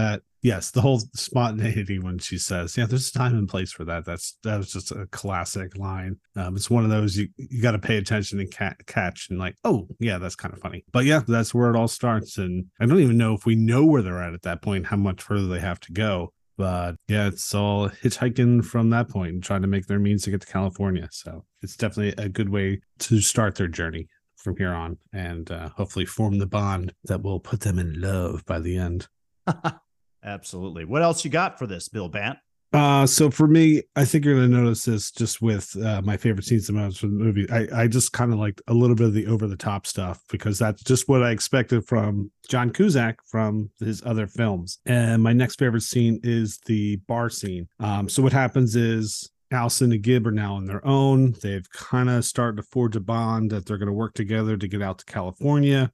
Yes, the whole spontaneity when she says, "Yeah, there's a time and place for that." That was just a classic line. It's one of those you got to pay attention and catch and like, oh yeah, that's kind of funny. But yeah, that's where it all starts. And I don't even know if we know where they're at that point, how much further they have to go. But yeah, it's all hitchhiking from that point and trying to make their means to get to California. So it's definitely a good way to start their journey from here on, and hopefully form the bond that will put them in love by the end. Absolutely. What else you got for this, Bill Bant? So for me, I think you're going to notice this just with my favorite scenes the most from the movie. I just kind of liked a little bit of the over the top stuff because that's just what I expected from John Cusack from his other films. And my next favorite scene is the bar scene. So what happens is Allison and Gib are now on their own. They've kind of started to forge a bond that they're going to work together to get out to California.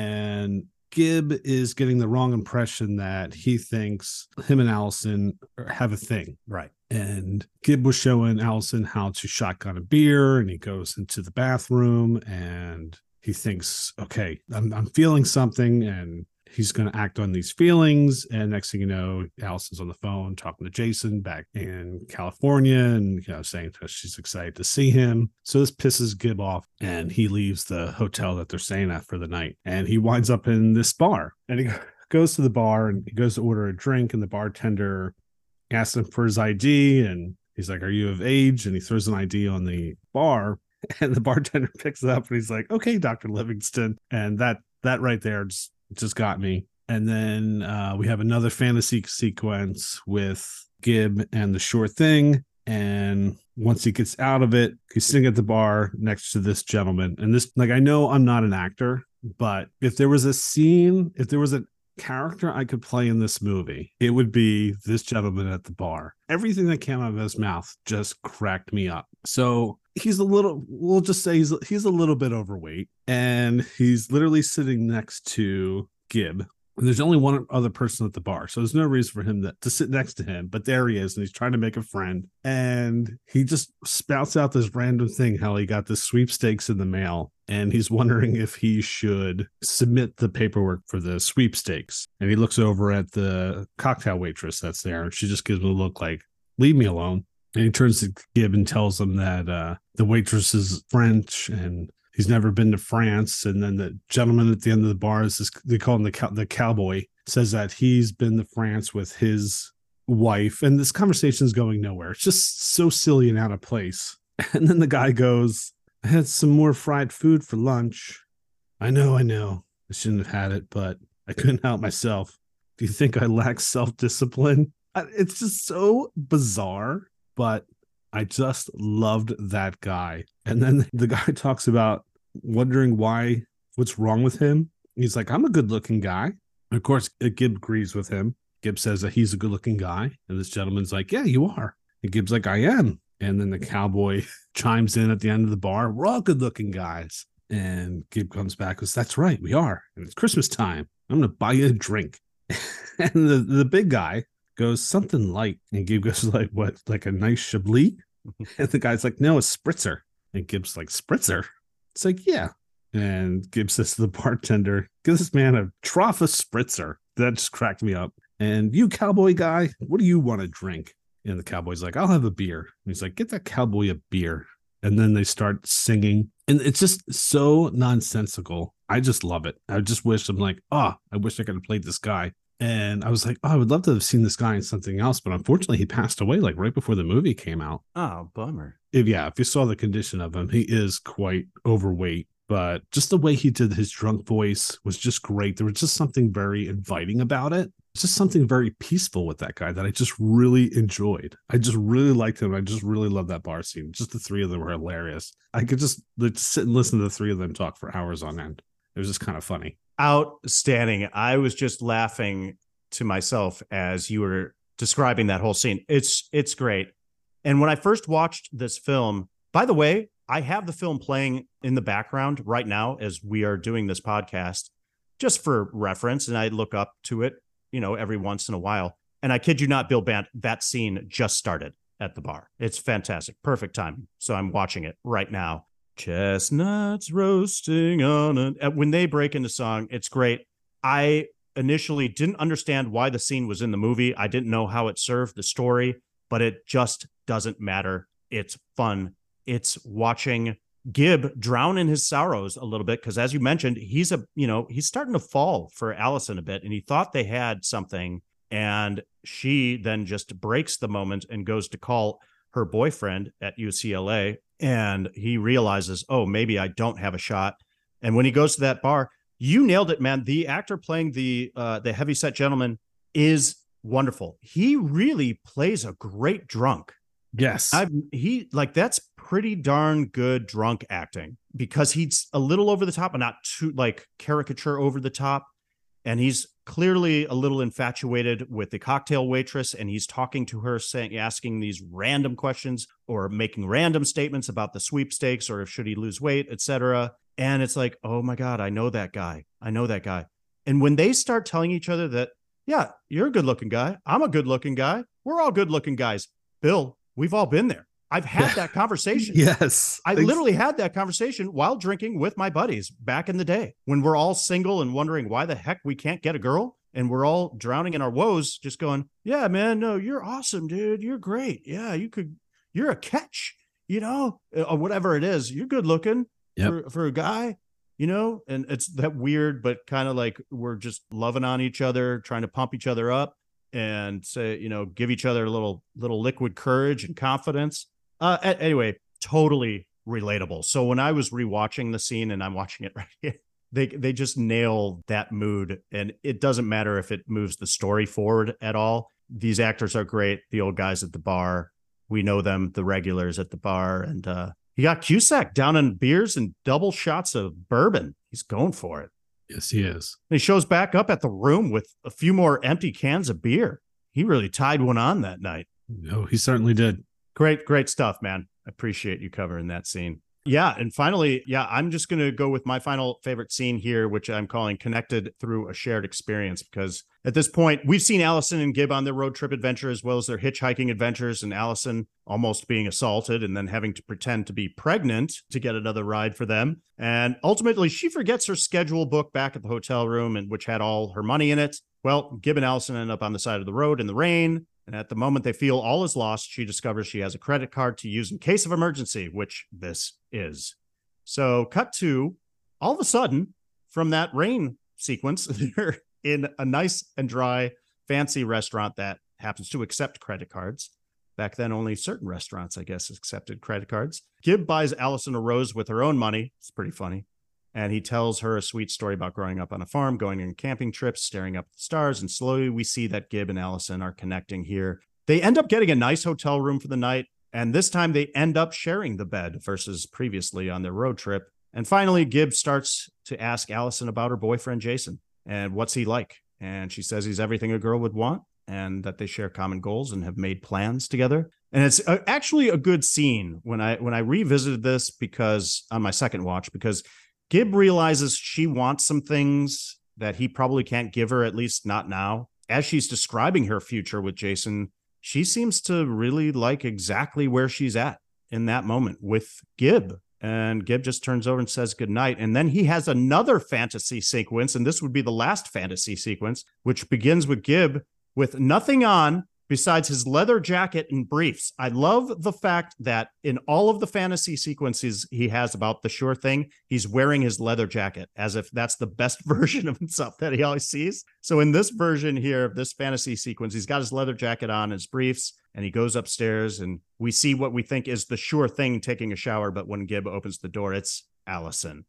And Gib is getting the wrong impression that he thinks him and Allison have a thing. Right. And Gib was showing Allison how to shotgun a beer, and he goes into the bathroom and he thinks, okay, I'm feeling something, and he's going to act on these feelings. And next thing you know, Allison's on the phone talking to Jason back in California and, saying that she's excited to see him. So this pisses Gib off, and he leaves the hotel that they're staying at for the night. And he winds up in this bar, and he goes to the bar and he goes to order a drink, and the bartender asks him for his ID, and he's like, "Are you of age?" And he throws an ID on the bar, and the bartender picks it up and he's like, "Okay, Dr. Livingston." And that right there just got me. And then we have another fantasy sequence with Gib and the sure thing. And once he gets out of it, he's sitting at the bar next to this gentleman. And this, like, I know I'm not an actor, but if there was a scene, if there was a character I could play in this movie, it would be this gentleman at the bar. Everything that came out of his mouth just cracked me up. So he's we'll just say he's a little bit overweight, and he's literally sitting next to Gib. And there's only one other person at the bar, so there's no reason for him to sit next to him. But there he is, and he's trying to make a friend. And he just spouts out this random thing, how he got the sweepstakes in the mail, and he's wondering if he should submit the paperwork for the sweepstakes. And he looks over at the cocktail waitress that's there, and she just gives him a look like, "Leave me alone." And he turns to Gib and tells him that the waitress is French and he's never been to France. And then the gentleman at the end of the bar they call him the cowboy, says that he's been to France with his wife. And this conversation is going nowhere. It's just so silly and out of place. And then the guy goes, "I had some more fried food for lunch. I know. I shouldn't have had it, but I couldn't help myself. Do you think I lack self-discipline?" It's just so bizarre. But I just loved that guy. And then the guy talks about wondering what's wrong with him. He's like, "I'm a good looking guy." And of course, Gib agrees with him. Gib says that he's a good looking guy. And this gentleman's like, "Yeah, you are." And Gib's like, "I am." And then the cowboy chimes in at the end of the bar, "We're all good looking guys." And Gib comes back and says, "That's right, we are. And it's Christmas time. I'm going to buy you a drink." And the big guy goes, "Something light." And Gib goes, "Like what? Like a nice Chablis?" And the guy's like, "No, a spritzer." And Gib's like, "Spritzer?" It's like, "Yeah." And Gib says to the bartender, "Give this man a trough of spritzer." That just cracked me up. "And you cowboy guy, what do you want to drink?" And the cowboy's like, "I'll have a beer." And he's like, "Get that cowboy a beer." And then they start singing. And it's just so nonsensical. I just love it. I just wish I wish I could have played this guy. And I was like, I would love to have seen this guy in something else. But unfortunately, he passed away like right before the movie came out. Oh, bummer. If you saw the condition of him, he is quite overweight. But just the way he did his drunk voice was just great. There was just something very inviting about it. It's just something very peaceful with that guy that I just really enjoyed. I just really liked him. I just really loved that bar scene. Just the three of them were hilarious. I could just sit and listen to the three of them talk for hours on end. It was just kind of funny. Outstanding. I was just laughing to myself as you were describing that whole scene. It's great. And when I first watched this film, by the way, I have the film playing in the background right now as we are doing this podcast, just for reference. And I look up to it, every once in a while. And I kid you not, Bill Bant, that scene just started at the bar. It's fantastic. Perfect timing. So I'm watching it right now. Chestnuts roasting on it. When they break into song, it's great. I initially didn't understand why the scene was in the movie. I didn't know how it served the story, but it just doesn't matter. It's fun. It's watching Gib drown in his sorrows a little bit, because as you mentioned, he's starting to fall for Allison a bit, and he thought they had something, and she then just breaks the moment and goes to call her boyfriend at UCLA, and he realizes, oh, maybe I don't have a shot. And when he goes to that bar, you nailed it, man. The actor playing the heavyset gentleman is wonderful. He really plays a great drunk. Yes. That's pretty darn good drunk acting, because he's a little over the top, but not too like caricature over the top. And he's clearly a little infatuated with the cocktail waitress, and he's talking to her, asking these random questions or making random statements about the sweepstakes or should he lose weight, etc. And it's like, oh my God, I know that guy. And when they start telling each other that, yeah, you're a good looking guy, I'm a good looking guy, we're all good looking guys. Bill, we've all been there. I've had that conversation. Yes. I literally had that conversation while drinking with my buddies back in the day, when we're all single and wondering why the heck we can't get a girl. And we're all drowning in our woes, just going, yeah, man, no, you're awesome, dude. You're great. Yeah, you're a catch, or whatever it is. You're good looking for a guy, and it's that weird, but kind of like we're just loving on each other, trying to pump each other up and say, give each other a little liquid courage and confidence. Anyway, totally relatable. So when I was rewatching the scene, and I'm watching it right here, they just nail that mood, and it doesn't matter if it moves the story forward at all. These actors are great. The old guys at the bar, we know them, the regulars at the bar, and you got Cusack down in beers and double shots of bourbon. He's going for it. Yes, he is. And he shows back up at the room with a few more empty cans of beer. He really tied one on that night. No, he certainly did. Great stuff, man. I appreciate you covering that scene. Yeah. And finally, I'm just going to go with my final favorite scene here, which I'm calling Connected Through a Shared Experience, because at this point, we've seen Allison and Gib on their road trip adventure, as well as their hitchhiking adventures, and Allison almost being assaulted and then having to pretend to be pregnant to get another ride for them. And ultimately, she forgets her schedule book back at the hotel room, and which had all her money in it. Well, Gib and Allison end up on the side of the road in the rain. And at the moment they feel all is lost, she discovers she has a credit card to use in case of emergency, which this is. So cut to, all of a sudden, from that rain sequence, they're in a nice and dry, fancy restaurant that happens to accept credit cards. Back then, only certain restaurants, I guess, accepted credit cards. Gib buys Allison a rose with her own money. It's pretty funny. And he tells her a sweet story about growing up on a farm, going on camping trips, staring up at the stars. And slowly we see that Gib and Allison are connecting here. They end up getting a nice hotel room for the night. And this time they end up sharing the bed versus previously on their road trip. And finally, Gib starts to ask Allison about her boyfriend, Jason, and what's he like. And she says he's everything a girl would want, and that they share common goals and have made plans together. And it's actually a good scene when I revisited this, because on my second watch, because Gib realizes she wants some things that he probably can't give her, at least not now. As she's describing her future with Jason, she seems to really like exactly where she's at in that moment with Gib. And Gib just turns over and says goodnight. And then he has another fantasy sequence, and this would be the last fantasy sequence, which begins with Gib with nothing on besides his leather jacket and briefs. I love the fact that in all of the fantasy sequences he has about the sure thing, he's wearing his leather jacket as if that's the best version of himself that he always sees. So in this version here of this fantasy sequence, he's got his leather jacket on, his briefs, and he goes upstairs, and we see what we think is the sure thing taking a shower. But when Gib opens the door, it's Allison.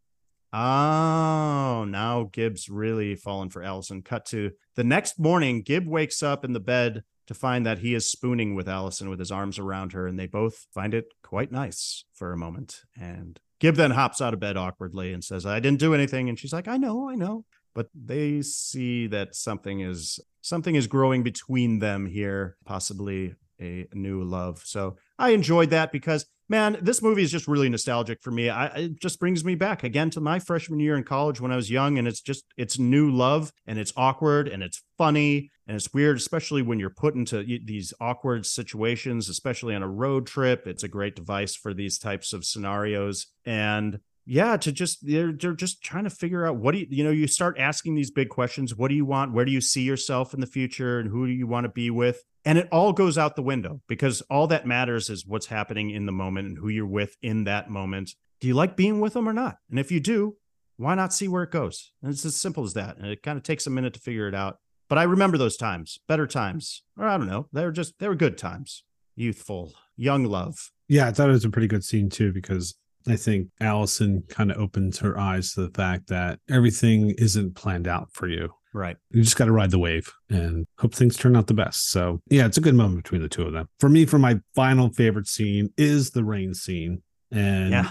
Oh, now Gib's really fallen for Allison. Cut to the next morning. Gib wakes up in the bed to find that he is spooning with Allison with his arms around her, and they both find it quite nice for a moment. And Gib then hops out of bed awkwardly and says, I didn't do anything. And she's like, I know. But they see that something is growing between them here, possibly a new love. So I enjoyed that because, man, this movie is just really nostalgic for me. It just brings me back again to my freshman year in college when I was young, and it's new love, and it's awkward, and it's funny, and it's weird, especially when you're put into these awkward situations, especially on a road trip. It's a great device for these types of scenarios. And yeah, to just they're just trying to figure out what do you start asking these big questions. What do you want? Where do you see yourself in the future? And who do you want to be with? And it all goes out the window because all that matters is what's happening in the moment and who you're with in that moment. Do you like being with them or not? And if you do, why not see where it goes? And it's as simple as that. And it kind of takes a minute to figure it out. But I remember those times, better times, or I don't know. They were good times, youthful, young love. Yeah, I thought it was a pretty good scene too, because I think Allison kind of opens her eyes to the fact that everything isn't planned out for you. Right. You just got to ride the wave and hope things turn out the best. So yeah, it's a good moment between the two of them. For me, for my final favorite scene is the rain scene. And yeah,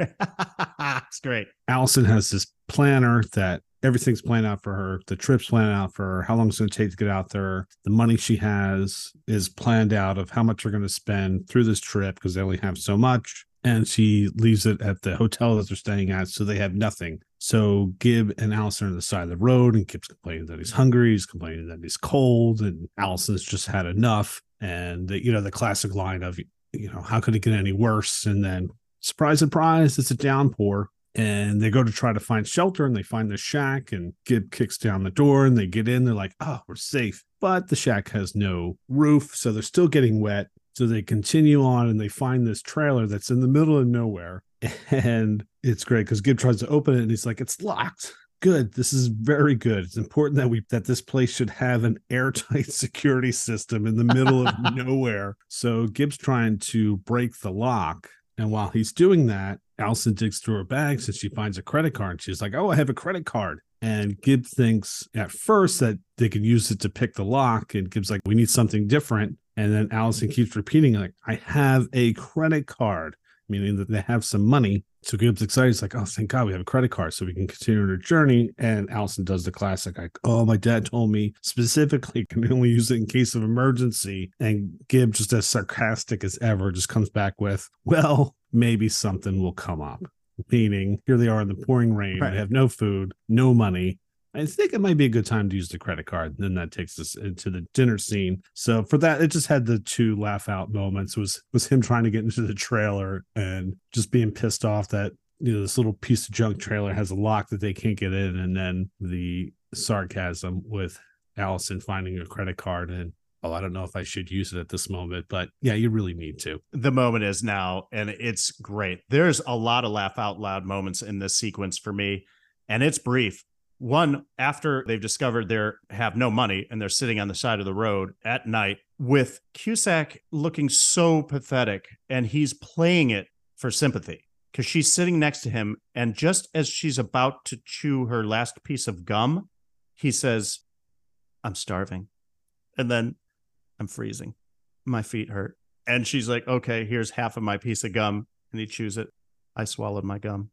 it's great. Allison has this planner that everything's planned out for her. The trip's planned out for her. How long it's going to take to get out there. The money she has is planned out of how much they're going to spend through this trip because they only have so much. And she leaves it at the hotel that they're staying at, so they have nothing. So Gib and Allison are on the side of the road, and Gib's complaining that he's hungry. He's complaining that he's cold, and Allison's just had enough. And the classic line of, how could it get any worse? And then, surprise, surprise, it's a downpour. And they go to try to find shelter, and they find the shack, and Gib kicks down the door, and they get in. They're like, oh, we're safe. But the shack has no roof, so they're still getting wet. So they continue on, and they find this trailer that's in the middle of nowhere. And it's great because Gib tries to open it, and he's like, it's locked. Good. This is very good. It's important that this place should have an airtight security system in the middle of nowhere. So Gib's trying to break the lock. And while he's doing that, Allison digs through her bags and she finds a credit card. And she's like, oh, I have a credit card. And Gib thinks at first that they could use it to pick the lock. And Gib's like, we need something different. And then Allison keeps repeating, like, I have a credit card, meaning that they have some money. So Gib's excited. He's like, oh, thank God we have a credit card so we can continue our journey. And Allison does the classic, like, oh, my dad told me specifically can only use it in case of emergency. And Gib, just as sarcastic as ever, just comes back with, well, maybe something will come up. Meaning, here they are in the pouring rain. Right. They have no food, no money. I think it might be a good time to use the credit card. And then that takes us into the dinner scene. So for that, it just had the two laugh out moments. Was him trying to get into the trailer and just being pissed off that, this little piece of junk trailer has a lock that they can't get in. And then the sarcasm with Allison finding a credit card and, oh, I don't know if I should use it at this moment, but yeah, you really need to. The moment is now, and it's great. There's a lot of laugh out loud moments in this sequence for me, and it's brief. One, after they've discovered they have no money and they're sitting on the side of the road at night with Cusack looking so pathetic, and he's playing it for sympathy because she's sitting next to him. And just as she's about to chew her last piece of gum, he says, I'm starving. And then I'm freezing. My feet hurt. And she's like, okay, here's half of my piece of gum. And he chews it. I swallowed my gum.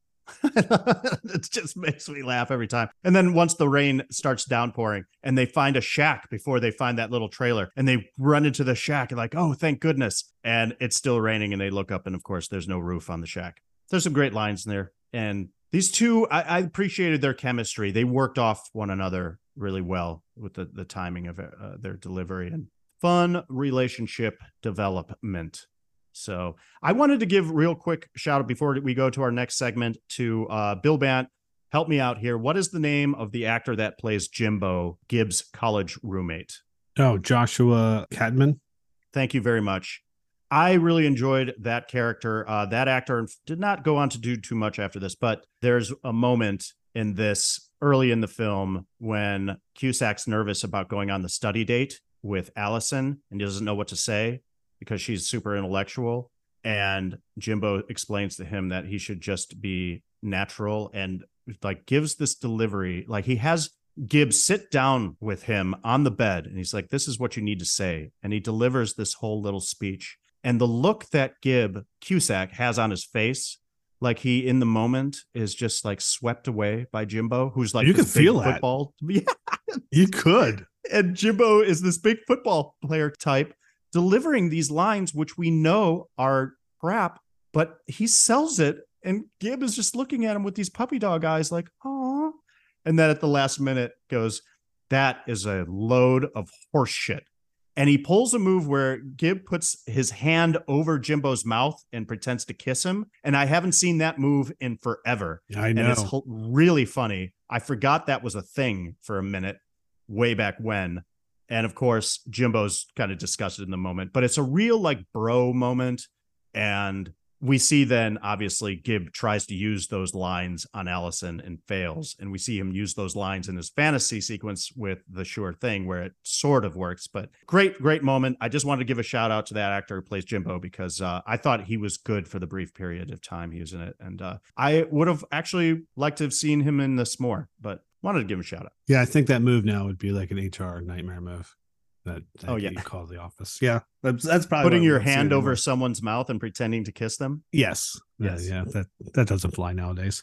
It just makes me laugh every time. And then once the rain starts downpouring and they find a shack before they find that little trailer, and they run into the shack and like, oh, thank goodness. And it's still raining, and they look up, and of course there's no roof on the shack. There's some great lines in there. And these two, I appreciated their chemistry. They worked off one another really well with the timing of their delivery and fun relationship development. So I wanted to give real quick shout out before we go to our next segment to Bill Bant. Help me out here. What is the name of the actor that plays Jimbo, Gib's college roommate? Oh, Joshua Cadman. Thank you very much. I really enjoyed that character. That actor did not go on to do too much after this, but there's a moment in this early in the film when Cusack's nervous about going on the study date with Allison, and he doesn't know what to say because she's super intellectual. And Jimbo explains to him that he should just be natural, and like gives this delivery. Like he has Gibbs sit down with him on the bed, and he's like, this is what you need to say. And he delivers this whole little speech. And the look that Cusack has on his face, like he in the moment is just like swept away by Jimbo, who's like, you can feel that. Football. Yeah, you could. And Jimbo is this big football player type delivering these lines, which we know are crap, but he sells it. And Gib is just looking at him with these puppy dog eyes like, oh. And then at the last minute goes, that is a load of horse shit. And he pulls a move where Gib puts his hand over Jimbo's mouth and pretends to kiss him. And I haven't seen that move in forever. I know. And it's really funny. I forgot that was a thing for a minute way back when. And of course, Jimbo's kind of disgusted in the moment, but it's a real like bro moment. And we see then, obviously, Gib tries to use those lines on Allison and fails. And we see him use those lines in his fantasy sequence with The Sure Thing, where it sort of works. But great moment. I just wanted to give a shout out to that actor who plays Jimbo, because I thought he was good for the brief period of time he was in it. And I would have actually liked to have seen him in this more, but wanted to give him a shout out. Yeah, I think that move now would be like an HR nightmare move. That you call the office. Yeah, that's probably putting your hand over someone's mouth and pretending to kiss them. Yes. Yeah, that doesn't fly nowadays.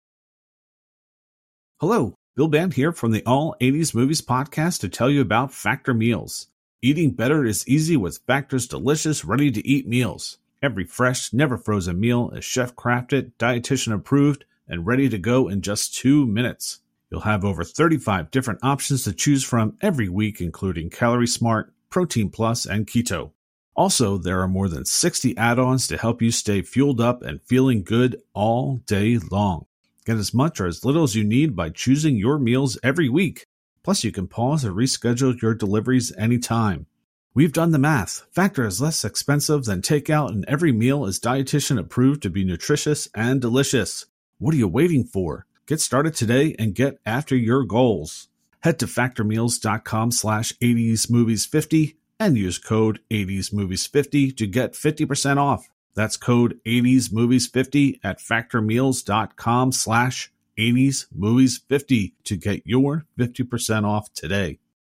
Hello, Bill Band here from the All 80s Movies podcast to tell you about Factor Meals. Eating better is easy with Factor's delicious, ready-to-eat meals. Every fresh, never frozen meal is chef-crafted, dietitian approved, and ready to go in just 2 minutes. You'll have over 35 different options to choose from every week, including Calorie Smart, Protein Plus, and Keto. Also, there are more than 60 add-ons to help you stay fueled up and feeling good all day long. Get as much or as little as you need by choosing your meals every week. Plus, you can pause or reschedule your deliveries anytime. We've done the math. Factor is less expensive than takeout, and every meal is dietitian approved to be nutritious and delicious. What are you waiting for? Get started today and get after your goals. Head to factormeals.com/80smovies50 and use code 80smovies50 to get 50% off. That's code 80smovies50 at factormeals.com/80smovies50 to get your 50% off today.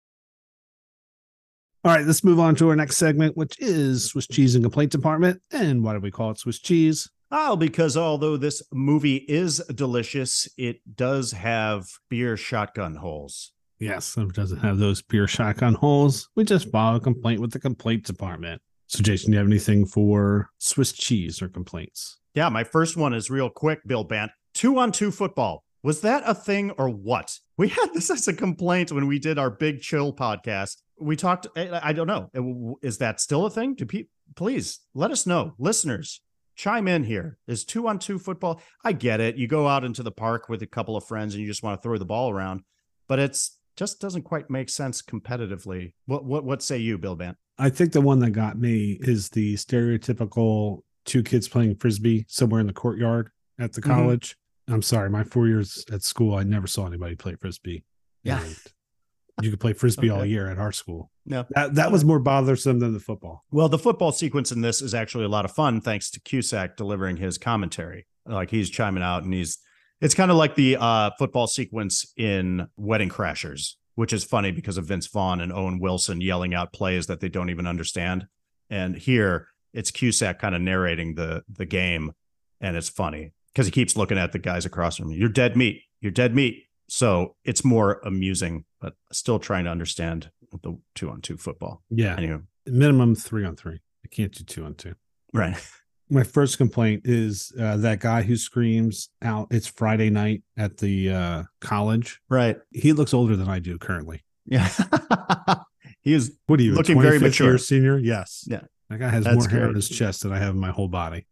All right, let's move on to our next segment, which is Swiss Cheese and Complaint Department. And why do we call it Swiss Cheese? Oh, because although this movie is delicious, it does have beer shotgun holes. Yes, it doesn't have those beer shotgun holes. We just file a complaint with the complaint department. So, Jason, do you have anything for Swiss cheese or complaints? Yeah, my first one is real quick, Bill Band. 2-on-2 football. Was that a thing or what? We had this as a complaint when we did our Big Chill podcast. We talked, I don't know. Is that still a thing? Please let us know. Listeners, chime in here. Is 2-on-2 football? I get it. You go out into the park with a couple of friends and you just want to throw the ball around, but it's just doesn't quite make sense competitively. What say you, Bill Bant? I think the one that got me is the stereotypical 2 kids playing Frisbee somewhere in the courtyard at the college. I'm sorry, my 4 years at school, I never saw anybody play Frisbee. Yeah. And you could play Frisbee all year at our school. No, that was more bothersome than the football. Well, the football sequence in this is actually a lot of fun, thanks to Cusack delivering his commentary. Like he's chiming out, and it's kind of like the football sequence in Wedding Crashers, which is funny because of Vince Vaughn and Owen Wilson yelling out plays that they don't even understand. And here it's Cusack kind of narrating the game, and it's funny because he keeps looking at the guys across from him. You're dead meat. You're dead meat. So it's more amusing, but still trying to understand the 2-on-2 football. Yeah. Anyway. Minimum 3-on-3. I can't do 2-on-2. Right. My first complaint is that guy who screams out, it's Friday night at the college. Right. He looks older than I do currently. Yeah. He is what are you, looking very mature. Year senior? Yes. Yeah. That guy has more hair on his chest than I have in my whole body.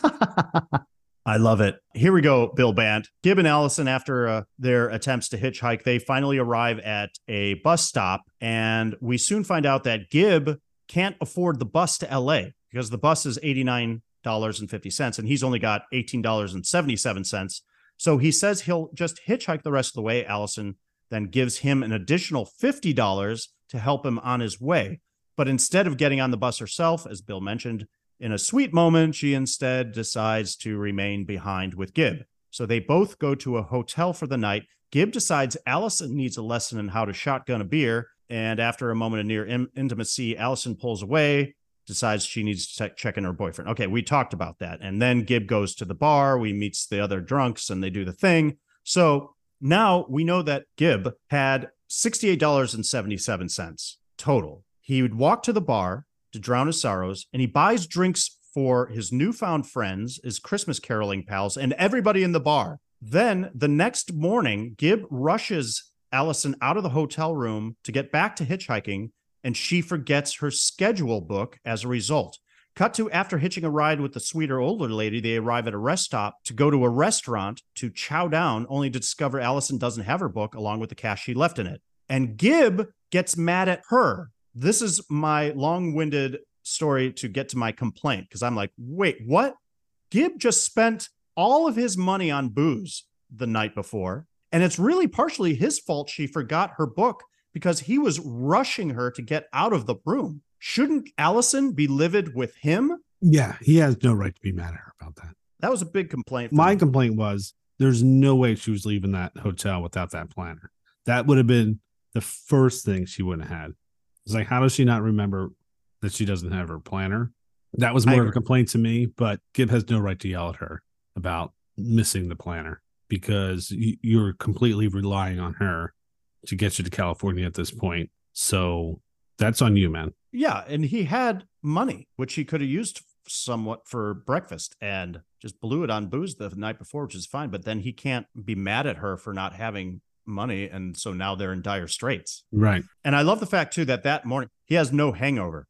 I love it. Here we go, Bill Band. Gib and Allison, after their attempts to hitchhike, they finally arrive at a bus stop, and we soon find out that Gib can't afford the bus to L.A. because the bus is $89.50, and he's only got $18.77. So he says he'll just hitchhike the rest of the way. Allison then gives him an additional $50 to help him on his way. But instead of getting on the bus herself, as Bill mentioned, in a sweet moment, she instead decides to remain behind with Gib. So they both go to a hotel for the night. Gib decides Allison needs a lesson in how to shotgun a beer. And after a moment of near intimacy, Allison pulls away, decides she needs to check in her boyfriend. Okay, we talked about that. And then Gib goes to the bar. We meets the other drunks and they do the thing. So now we know that Gib had $68.77 total. He would walk to the bar to drown his sorrows, and he buys drinks for his newfound friends, his Christmas caroling pals, and everybody in the bar. Then the next morning, Gib rushes Allison out of the hotel room to get back to hitchhiking, and she forgets her schedule book as a result. Cut to after hitching a ride with the sweeter older lady, they arrive at a rest stop to go to a restaurant to chow down, only to discover Allison doesn't have her book along with the cash she left in it. And Gib gets mad at her. This is my long-winded story to get to my complaint, because I'm like, wait, what? Gib just spent all of his money on booze the night before, and it's really partially his fault she forgot her book because he was rushing her to get out of the room. Shouldn't Allison be livid with him? Yeah, he has no right to be mad at her about that. That was a big complaint. My complaint was there's no way she was leaving that hotel without that planner. That would have been the first thing she wouldn't have had. It's like, how does she not remember that she doesn't have her planner? That was more of a complaint to me, but Gib has no right to yell at her about missing the planner because you're completely relying on her to get you to California at this point. So that's on you, man. Yeah, and he had money, which he could have used somewhat for breakfast and just blew it on booze the night before, which is fine. But then he can't be mad at her for not having money. And so now they're in dire straits. Right. And I love the fact, too, that morning he has no hangover.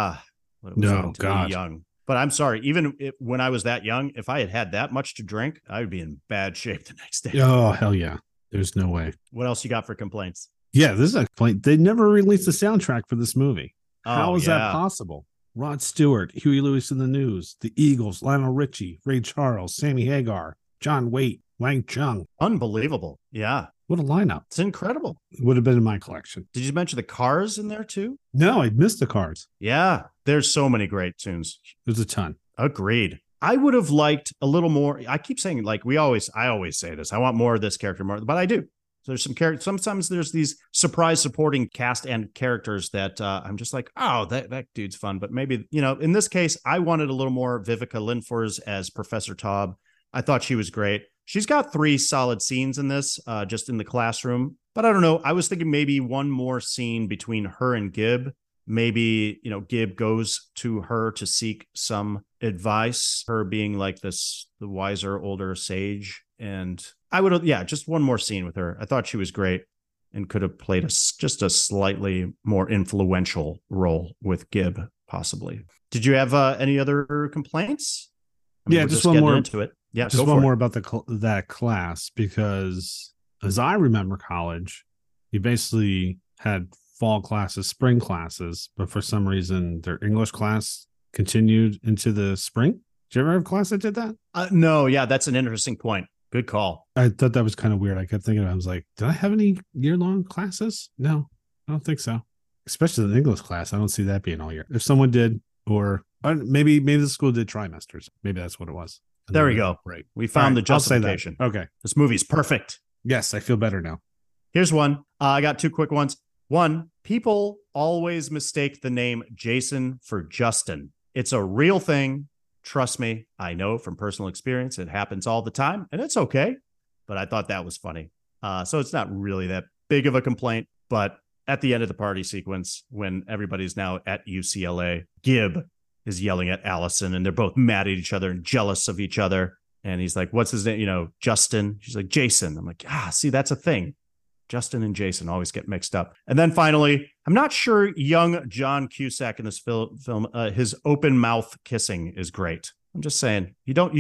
No, God. Young. But I'm sorry, even when I was that young, if I had that much to drink, I would be in bad shape the next day. Oh, hell yeah. There's no way. What else you got for complaints? Yeah, this is a complaint. They never released the soundtrack for this movie. How is that possible? Rod Stewart, Huey Lewis in the News, The Eagles, Lionel Richie, Ray Charles, Sammy Hagar, John Waite, Wang Chung. Unbelievable. Yeah. What a lineup. It's incredible. It would have been in my collection. Did you mention the Cars in there too? No, I missed the Cars. Yeah. There's so many great tunes. There's a ton. Agreed. I would have liked a little more. I keep saying, like, I always say this. I want more of this character, more, but I do. So there's some characters. Sometimes there's these surprise supporting cast and characters that I'm just like, oh, that dude's fun. But maybe, in this case, I wanted a little more Vivica Lindfors as Professor Taub. I thought she was great. She's got 3 solid scenes in this, just in the classroom. But I don't know. I was thinking maybe one more scene between her and Gib. Maybe, Gib goes to her to seek some advice, her being like the wiser, older sage. And I would have, just one more scene with her. I thought she was great and could have played just a slightly more influential role with Gib, possibly. Did you have any other complaints? Just one more into it. Yeah, just one more about that class, because as I remember college, you basically had fall classes, spring classes, but for some reason their English class continued into the spring. Did you ever have a class that did that? No, yeah, that's an interesting point. Good call. I thought that was kind of weird. I kept thinking, I was like, did I have any year-long classes? No, I don't think so. Especially the English class. I don't see that being all year. If someone did, or maybe the school did trimesters. Maybe that's what it was. And there we go. Right. We found the justification. Okay. This movie's perfect. Yes, I feel better now. Here's one. I got 2 quick ones. One, people always mistake the name Jason for Justin. It's a real thing. Trust me, I know from personal experience. It happens all the time, and it's okay. But I thought that was funny. So it's not really that big of a complaint. But at the end of the party sequence, when everybody's now at UCLA, Gib is yelling at Allison, and they're both mad at each other and jealous of each other. And he's like, what's his name? Justin. She's like, Jason. I'm like, see, that's a thing. Justin and Jason always get mixed up. And then finally, I'm not sure young John Cusack in this film, his open mouth kissing is great. I'm just saying, you don't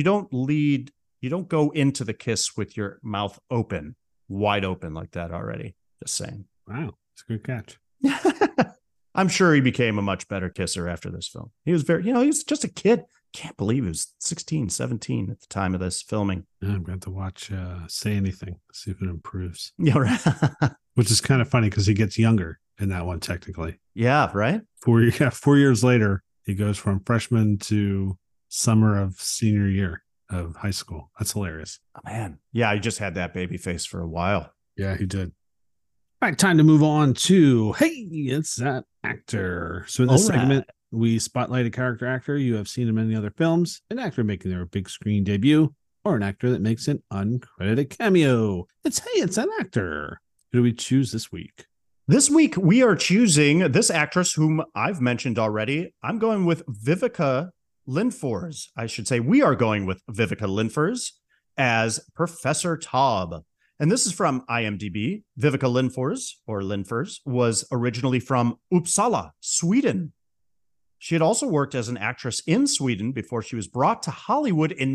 go into the kiss with your mouth wide open like that already. Just saying. Wow, it's a good catch. I'm sure he became a much better kisser after this film. He was he was just a kid. Can't believe he was 16, 17 at the time of this filming. Yeah, I'm going to watch Say Anything, see if it improves. Yeah, right. Which is kind of funny because he gets younger in that one, technically. Yeah, right? 4 years later, he goes from freshman to summer of senior year of high school. That's hilarious. Oh, man. Yeah, he just had that baby face for a while. Yeah, he did. All right, time to move on to, hey, it's that actor. So in this segment, we spotlight a character actor you have seen in many other films, an actor making their big screen debut, or an actor that makes an uncredited cameo. It's an actor. Who do we choose this week? This week, we are choosing this actress whom I've mentioned already. I'm going with Vivica Lindfors. I should say we are going with Vivica Lindfors as Professor Taub. And this is from IMDb. Vivica Lindfors was originally from Uppsala, Sweden. She had also worked as an actress in Sweden before she was brought to Hollywood in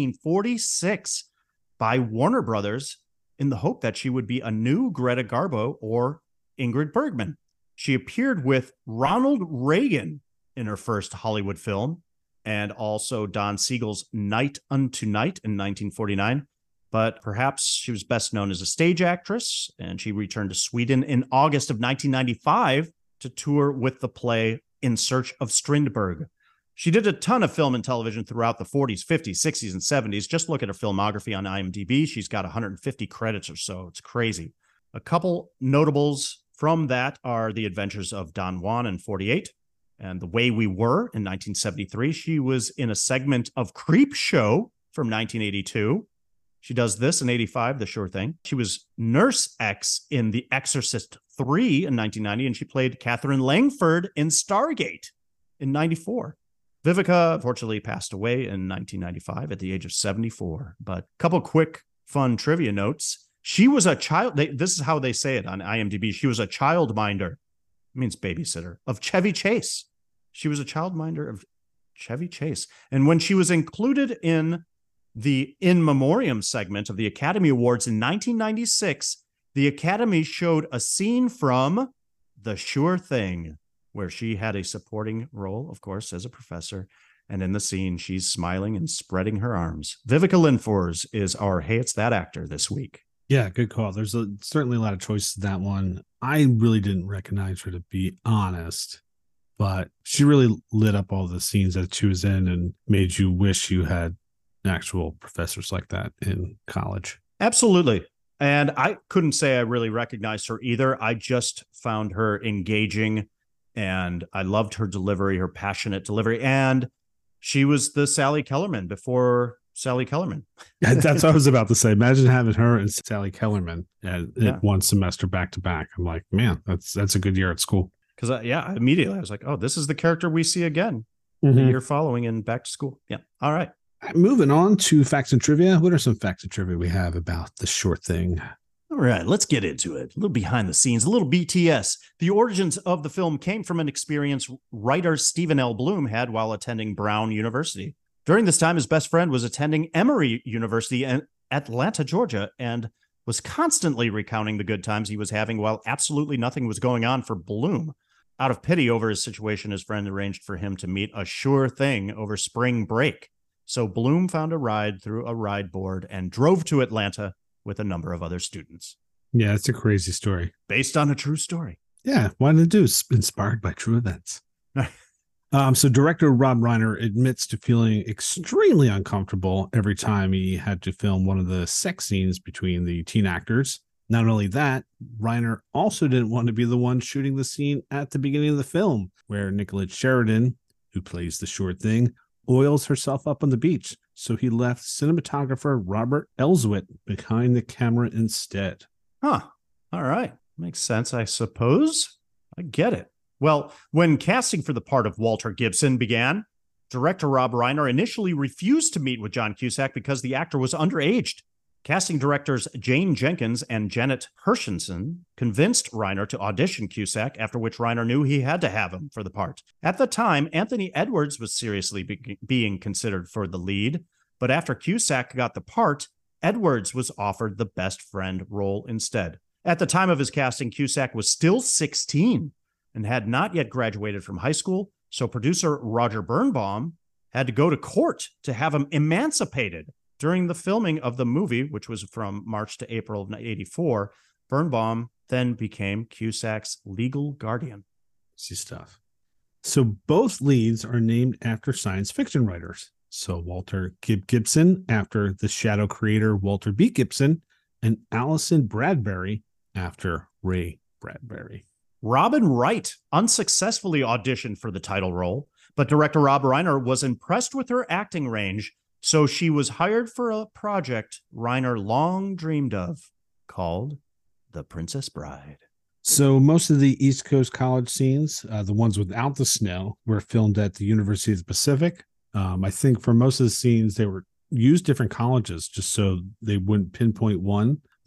1946 by Warner Brothers in the hope that she would be a new Greta Garbo or Ingrid Bergman. She appeared with Ronald Reagan in her first Hollywood film and also Don Siegel's Night Unto Night in 1949. But perhaps she was best known as a stage actress, and she returned to Sweden in August of 1995 to tour with the play In Search of Strindberg. She did a ton of film and television throughout the 40s, 50s, 60s, and 70s. Just look at her filmography on IMDb. She's got 150 credits or so. It's crazy. A couple notables from that are The Adventures of Don Juan in 48 and The Way We Were in 1973. She was in a segment of Creep Show from 1982. She does this in 85, The Sure Thing. She was Nurse X in The Exorcist 3 in 1990, and she played Catherine Langford in Stargate in 94. Vivica, unfortunately, passed away in 1995 at the age of 74. But a couple quick, fun trivia notes. She was a child. This is how they say it on IMDb. She was a childminder. It means babysitter of Chevy Chase. She was a childminder of Chevy Chase. And when she was included in the In Memoriam segment of the Academy Awards in 1996, the Academy showed a scene from The Sure Thing, where she had a supporting role, of course, as a professor. And in the scene, she's smiling and spreading her arms. Vivica Lindfors is our Hey, It's That Actor this week. Yeah, good call. There's certainly a lot of choices in that one. I really didn't recognize her, to be honest, but she really lit up all the scenes that she was in and made you wish you had actual professors like that in college. Absolutely. And I couldn't say I really recognized her either. I just found her engaging and I loved her delivery, her passionate delivery. And she was the Sally Kellerman before Sally Kellerman. That's what I was about to say. Imagine having her and Sally Kellerman at one semester back to back. I'm like, man, that's a good year at school. Because immediately I was like, oh, this is the character we see again the year following in Back to School. Yeah. All right. Moving on to facts and trivia. What are some facts and trivia we have about The Sure Thing? All right, let's get into it. A little behind the scenes, a little BTS. The origins of the film came from an experience writer Stephen L. Bloom had while attending Brown University. During this time, his best friend was attending Emory University in Atlanta, Georgia, and was constantly recounting the good times he was having while absolutely nothing was going on for Bloom. Out of pity over his situation, his friend arranged for him to meet a sure thing over spring break. So Bloom found a ride through a ride board and drove to Atlanta with a number of other students. Yeah, it's a crazy story. Based on a true story. Yeah, why did it do? Inspired by true events. So director Rob Reiner admits to feeling extremely uncomfortable every time he had to film one of the sex scenes between the teen actors. Not only that, Reiner also didn't want to be the one shooting the scene at the beginning of the film, where Nicolette Sheridan, who plays the Sure Thing, oils herself up on the beach. So he left cinematographer Robert Elswit behind the camera instead. Huh. All right. Makes sense, I suppose. I get it. Well, when casting for the part of Walter Gibson began, director Rob Reiner initially refused to meet with John Cusack because the actor was underaged. Casting directors Jane Jenkins and Janet Hershenson convinced Reiner to audition Cusack, after which Reiner knew he had to have him for the part. At the time, Anthony Edwards was seriously being considered for the lead, but after Cusack got the part, Edwards was offered the best friend role instead. At the time of his casting, Cusack was still 16 and had not yet graduated from high school, so producer Roger Birnbaum had to go to court to have him emancipated. During the filming of the movie, which was from March to April of 1984, Birnbaum then became Cusack's legal guardian. See stuff. So both leads are named after science fiction writers. So Walter Gibson after the Shadow creator Walter B. Gibson, and Allison Bradbury after Ray Bradbury. Robin Wright unsuccessfully auditioned for the title role, but director Rob Reiner was impressed with her acting range, so she was hired for a project Reiner long dreamed of, called The Princess Bride. So most of the East Coast college scenes, the ones without the snow, were filmed at the University of the Pacific. I think for most of the scenes, they were used different colleges just so they wouldn't pinpoint one.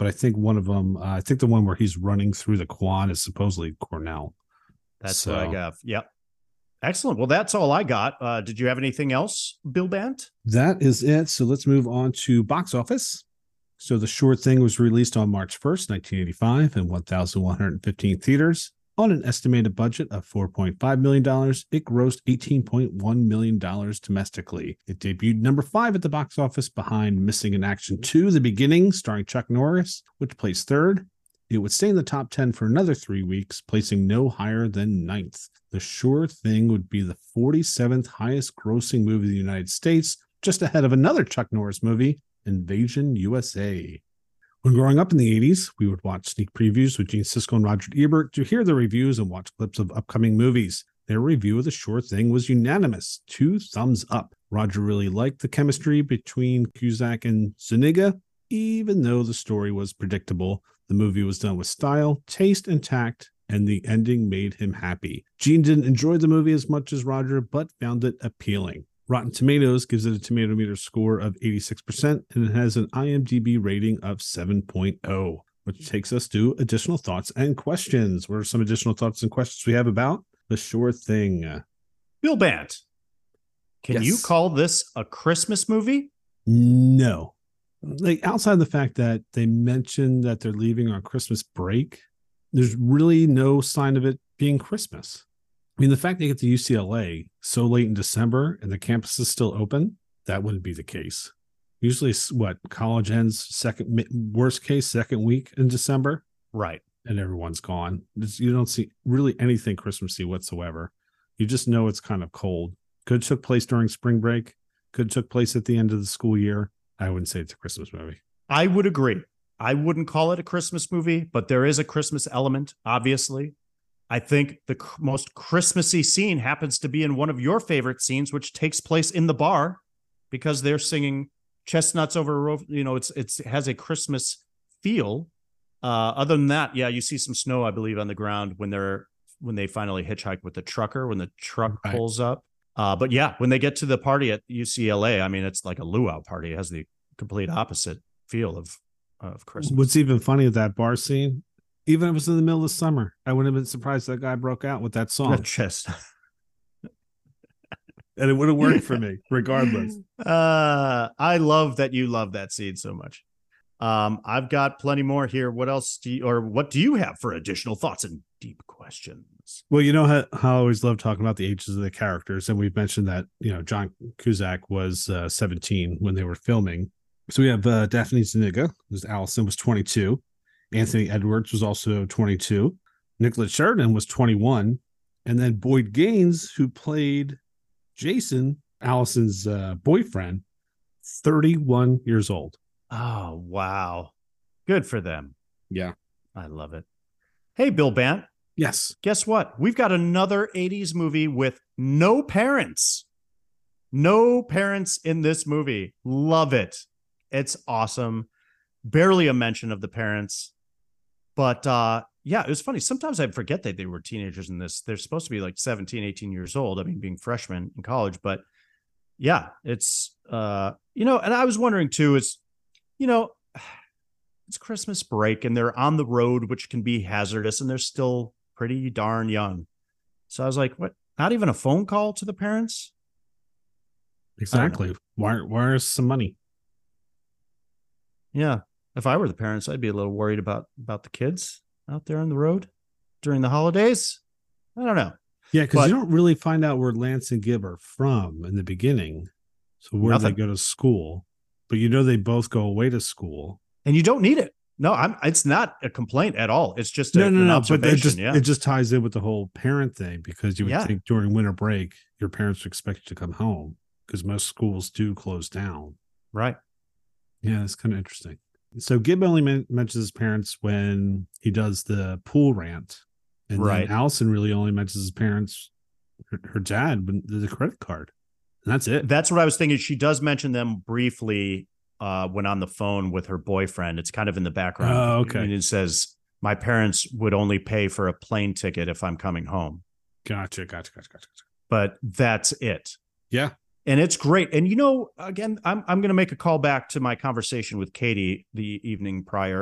but I think one of them, I think the one where he's running through the quad is supposedly Cornell. That's what I got. Yep. Excellent. Well, that's all I got. Did you have anything else, Bill Bant? That is it. So let's move on to box office. So The Sure Thing was released on March 1st, 1985 in 1,115 theaters. On an estimated budget of $4.5 million, it grossed $18.1 million domestically. It debuted number 5 at the box office behind Missing in Action 2, The Beginning, starring Chuck Norris, which placed third. It would stay in the top 10 for another 3 weeks, placing no higher than 9th. The Sure Thing would be the 47th highest grossing movie in the United States, just ahead of another Chuck Norris movie, Invasion USA. When growing up in the 80s, we would watch sneak previews with Gene Siskel and Roger Ebert to hear the reviews and watch clips of upcoming movies. Their review of The Sure Thing was unanimous, 2 thumbs up. Roger really liked the chemistry between Cusack and Zuniga. Even though the story was predictable, the movie was done with style, taste, and tact, and the ending made him happy. Gene didn't enjoy the movie as much as Roger, but found it appealing. Rotten Tomatoes gives it a tomato meter score of 86%, and it has an IMDb rating of 7.0, which takes us to additional thoughts and questions. What are some additional thoughts and questions we have about The Sure Thing? Bill Bant, can you call this a Christmas movie? No. Like, outside the fact that they mentioned that they're leaving on Christmas break, there's really no sign of it being Christmas. I mean, the fact they get to UCLA so late in December and the campus is still open, that wouldn't be the case. Usually, college ends worst case, second week in December. Right. And everyone's gone. You don't see really anything Christmassy whatsoever. You just know it's kind of cold. Could have took place during spring break. Could have took place at the end of the school year. I wouldn't say it's a Christmas movie. I would agree. I wouldn't call it a Christmas movie, but there is a Christmas element, obviously. I think the most Christmassy scene happens to be in one of your favorite scenes, which takes place in the bar because they're singing Chestnuts Over a Road. You know, it has a Christmas feel. Other than that, yeah, you see some snow, I believe, on the ground when they finally hitchhike with the trucker, when the truck pulls up. But yeah, when they get to the party at UCLA, I mean, it's like a luau party. It has the complete opposite feel of Christmas. What's even funny of that bar scene, even if it was in the middle of the summer, I wouldn't have been surprised that guy broke out with that song. And it would have worked for me, regardless. I love that you love that scene so much. I've got plenty more here. What else what do you have for additional thoughts and deep questions? Well, you know how I always love talking about the ages of the characters. And we've mentioned that, John Cusack was 17 when they were filming. So we have Daphne Zuniga, who's Allison, was 22. Anthony Edwards was also 22. Nicholas Sheridan was 21. And then Boyd Gaines, who played Jason, Allison's boyfriend, 31 years old. Oh, wow. Good for them. Yeah. I love it. Hey, Bill Bant. Yes. Guess what? We've got another 80s movie with no parents. No parents in this movie. Love it. It's awesome. Barely a mention of the parents. But yeah, it was funny. Sometimes I forget that they were teenagers in this. They're supposed to be like 17, 18 years old. I mean, being freshmen in college. But yeah, it's, and I was wondering too, it's Christmas break and they're on the road, which can be hazardous, and they're still pretty darn young. So I was like, what? Not even a phone call to the parents? Exactly. Where's some money? Yeah. If I were the parents, I'd be a little worried about the kids out there on the road during the holidays. I don't know. Yeah, because you don't really find out where Lance and Gibb are from in the beginning. So where they go to school. But they both go away to school. And you don't need it. No, it's not a complaint at all. It's just an observation. But it just ties in with the whole parent thing, because you would think during winter break, your parents would expect you to come home because most schools do close down. Right. Yeah, it's kind of interesting. So Gibb only mentions his parents when he does the pool rant. And then Allison really only mentions his parents, her dad, when the credit card. And that's it. That's what I was thinking. She does mention them briefly when on the phone with her boyfriend. It's kind of in the background. Oh, okay. And it says, my parents would only pay for a plane ticket if I'm coming home. Gotcha. But that's it. Yeah. And it's great. And, again, I'm going to make a call back to my conversation with Katie the evening prior.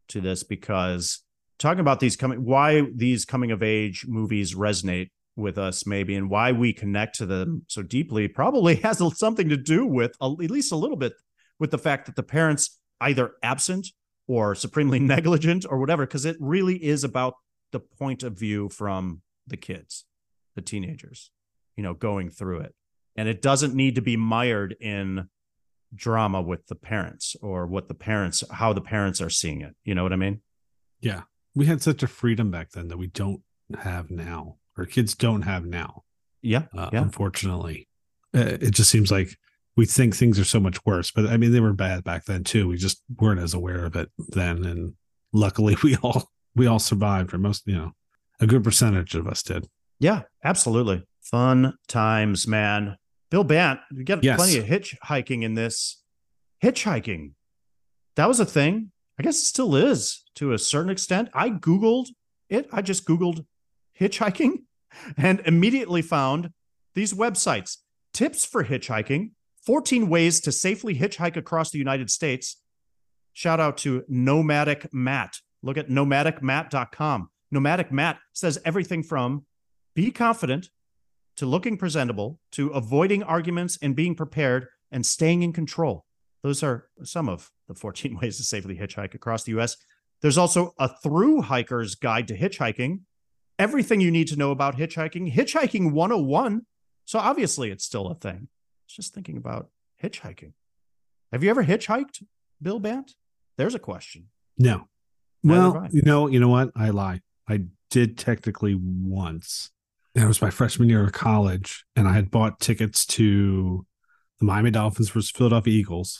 to this because talking about why these coming of age movies resonate with us maybe, and why we connect to them so deeply probably has something to do with at least a little bit with the fact that the parents either absent or supremely negligent or whatever, because it really is about the point of view from the kids, the teenagers, going through it. And it doesn't need to be mired in drama with the parents or how the parents are seeing it. You know what I mean? Yeah. We had such a freedom back then that we don't have now, or kids don't have now. Yeah. Unfortunately, it just seems like we think things are so much worse, but I mean, they were bad back then too. We just weren't as aware of it then. And luckily we all survived, or most, a good percentage of us did. Yeah, absolutely. Fun times, man. Bill Bant, you get plenty of hitchhiking in this. Hitchhiking. That was a thing. I guess it still is to a certain extent. I Googled it. I just Googled hitchhiking and immediately found these websites. Tips for hitchhiking. 14 ways to safely hitchhike across the United States. Shout out to Nomadic Matt. Look at nomadicmatt.com. Nomadic Matt says everything from be confident to looking presentable to avoiding arguments and being prepared and staying in control. Those are some of the 14 ways to safely hitchhike across the U.S. There's also a through hiker's guide to hitchhiking. Everything you need to know about hitchhiking. Hitchhiking 101. So obviously it's still a thing. I was just thinking about hitchhiking. Have you ever hitchhiked, Bill Bant? There's a question. No. Well, you know what? I lie. I did technically once. That was my freshman year of college, and I had bought tickets to the Miami Dolphins versus Philadelphia Eagles,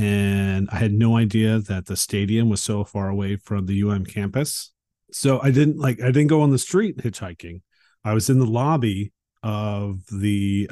and I had no idea that the stadium was so far away from the UM campus. So I didn't go on the street hitchhiking. I was in the lobby of the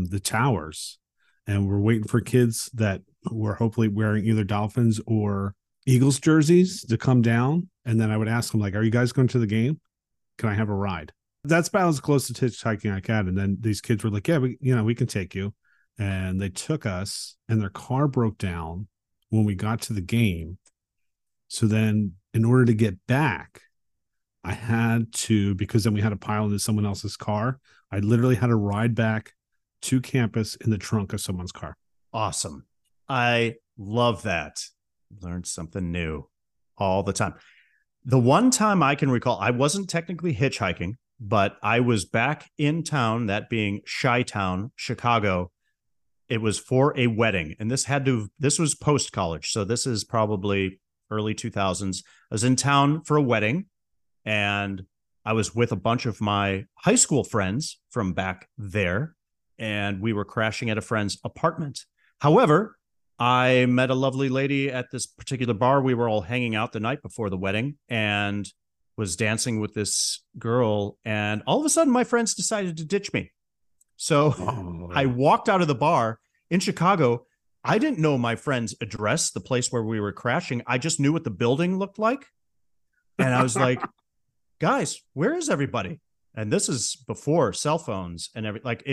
towers, and we're waiting for kids that were hopefully wearing either Dolphins or Eagles jerseys to come down. And then I would ask them, like, are you guys going to the game? Can I have a ride? That's about as close to hitchhiking I got. And then these kids were like, yeah, we can take you. And they took us, and their car broke down when we got to the game. So then in order to get back, I had to, because then we had to pile into someone else's car. I literally had to ride back to campus in the trunk of someone's car. Awesome. I love that. Learned something new all the time. The one time I can recall, I wasn't technically hitchhiking, but I was back in town, that being Chi-Town, Chicago. It was for a wedding, and this was post-college, so this is probably early 2000s. I was in town for a wedding, and I was with a bunch of my high school friends from back there, and we were crashing at a friend's apartment. However, I met a lovely lady at this particular bar. We were all hanging out the night before the wedding and was dancing with this girl. And all of a sudden, my friends decided to ditch me. So I walked out of the bar in Chicago. I didn't know my friend's address, the place where we were crashing. I just knew what the building looked like. And I was like, guys, where is everybody? And this is before cell phones and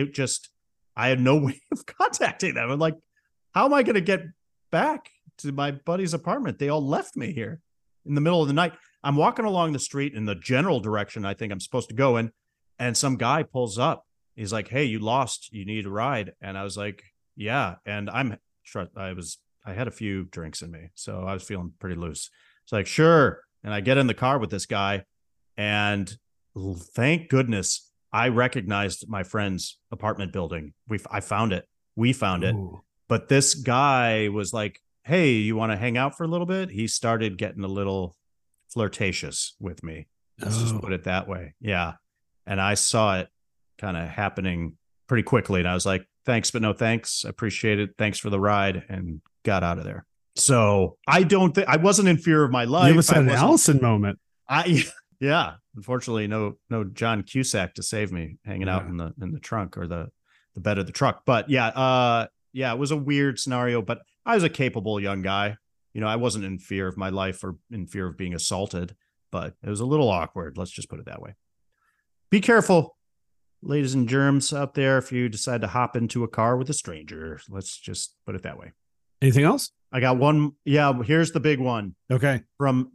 I had no way of contacting them. I'm like, how am I going to get back to my buddy's apartment? They all left me here in the middle of the night. I'm walking along the street in the general direction I think I'm supposed to go in, and some guy pulls up. He's like, hey, you lost. You need a ride. And I was like, yeah. And I had a few drinks in me, so I was feeling pretty loose. It's like, sure. And I get in the car with this guy, and thank goodness I recognized my friend's apartment building. I found it. We found it. But this guy was like, hey, you want to hang out for a little bit? He started getting a little flirtatious with me. Let's just put it that way. Yeah. And I saw it kind of happening pretty quickly. And I was like, thanks, but no thanks. I appreciate it. Thanks for the ride, and got out of there. So I wasn't in fear of my life. You almost had an Allison moment. Yeah. Unfortunately, no John Cusack to save me hanging out in the trunk or the bed of the truck. But yeah, it was a weird scenario, but I was a capable young guy. I wasn't in fear of my life or in fear of being assaulted, but it was a little awkward. Let's just put it that way. Be careful, ladies and germs out there, if you decide to hop into a car with a stranger. Let's just put it that way. Anything else? I got one. Yeah, here's the big one. Okay. From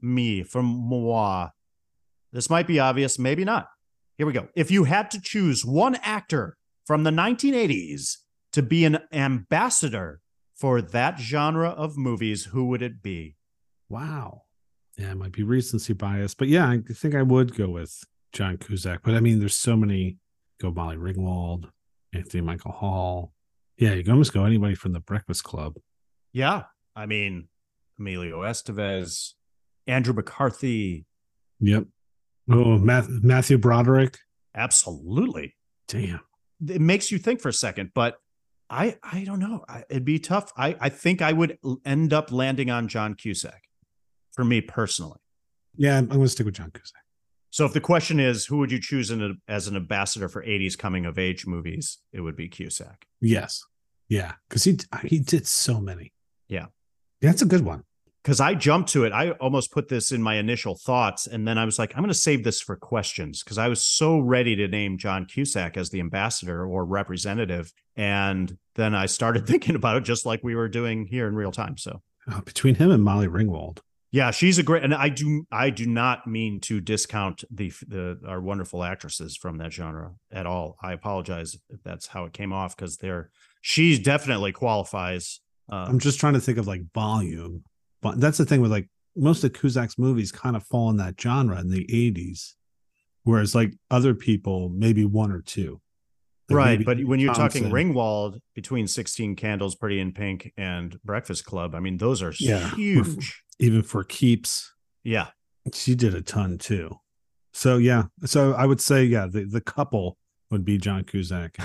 moi. This might be obvious, maybe not. Here we go. If you had to choose one actor from the 1980s to be an ambassador for that genre of movies, who would it be? Wow. Yeah, it might be recency bias, but yeah, I think I would go with John Cusack. But I mean, there's so many. Go Molly Ringwald, Anthony Michael Hall. Yeah, you can almost go anybody from The Breakfast Club. Yeah. I mean, Emilio Estevez, Andrew McCarthy. Yep. Oh, Matthew Broderick. Absolutely. Damn. It makes you think for a second, but I don't know. It'd be tough. I think I would end up landing on John Cusack for me personally. Yeah, I'm going to stick with John Cusack. So if the question is, who would you choose as an ambassador for 80s coming of age movies, it would be Cusack. Yes. Yeah, because he did so many. Yeah. That's a good one. Because I jumped to it. I almost put this in my initial thoughts. And then I was like, I'm going to save this for questions because I was so ready to name John Cusack as the ambassador or representative. And then I started thinking about it just like we were doing here in real time. So between him and Molly Ringwald. Yeah, she's a great, and I do not mean to discount our wonderful actresses from that genre at all. I apologize if that's how it came off because she definitely qualifies. I'm just trying to think of like volume, but that's the thing with like most of Cusack's movies kind of fall in that genre in the 80s, whereas like other people maybe one or two. Like right, but when you're talking Ringwald between 16 Candles, Pretty in Pink, and Breakfast Club, I mean those are huge. Even for keeps. Yeah. She did a ton too. So yeah. So I would say, yeah, the couple would be John Cusack.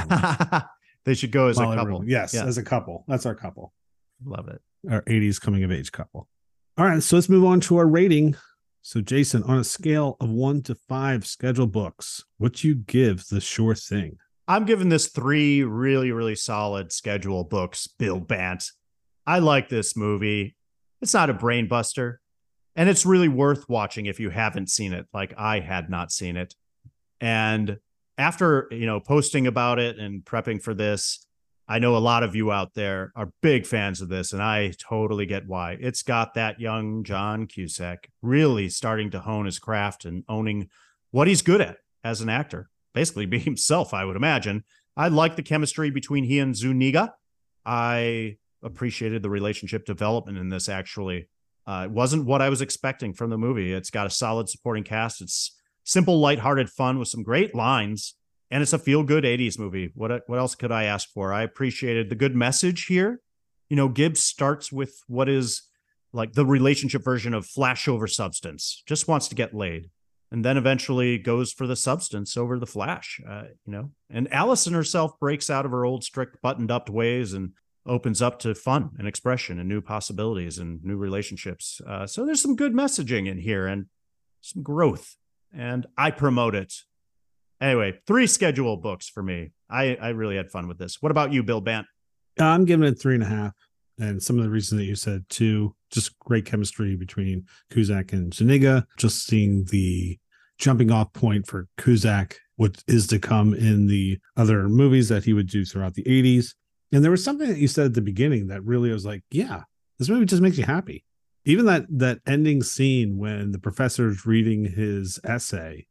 They should go as Molly a couple. Ringwald. Yes, yeah. As a couple. That's our couple. Love it. Our 80s coming of age couple. All right, so let's move on to our rating. So Jason, on a scale of 1 to 5 schedule books, what you give The Sure Thing? I'm giving this 3 really, really solid schedule books, Bill Bant. I like this movie. It's not a brain buster, and it's really worth watching if you haven't seen it, like I had not seen it. And after, posting about it and prepping for this, I know a lot of you out there are big fans of this, and I totally get why. It's got that young John Cusack really starting to hone his craft and owning what he's good at as an actor, basically being himself, I would imagine. I like the chemistry between he and Zuniga. I appreciated the relationship development in this, actually. It wasn't what I was expecting from the movie. It's got a solid supporting cast. It's simple, lighthearted fun with some great lines, and it's a feel-good 80s movie. What else could I ask for? I appreciated the good message here. Gibbs starts with what is like the relationship version of flash over substance, just wants to get laid, and then eventually goes for the substance over the flash, and Allison herself breaks out of her old strict buttoned-up ways and opens up to fun and expression and new possibilities and new relationships. So there's some good messaging in here and some growth, and I promote it. Anyway, 3 schedule books for me. I really had fun with this. What about you, Bill Bant? I'm giving it 3.5. And some of the reasons that you said too, just great chemistry between Cusack and Zuniga, just seeing the jumping off point for Cusack, what is to come in the other movies that he would do throughout the 80s. And there was something that you said at the beginning that really was like, yeah, this movie just makes you happy. Even that ending scene when the professor's reading his essay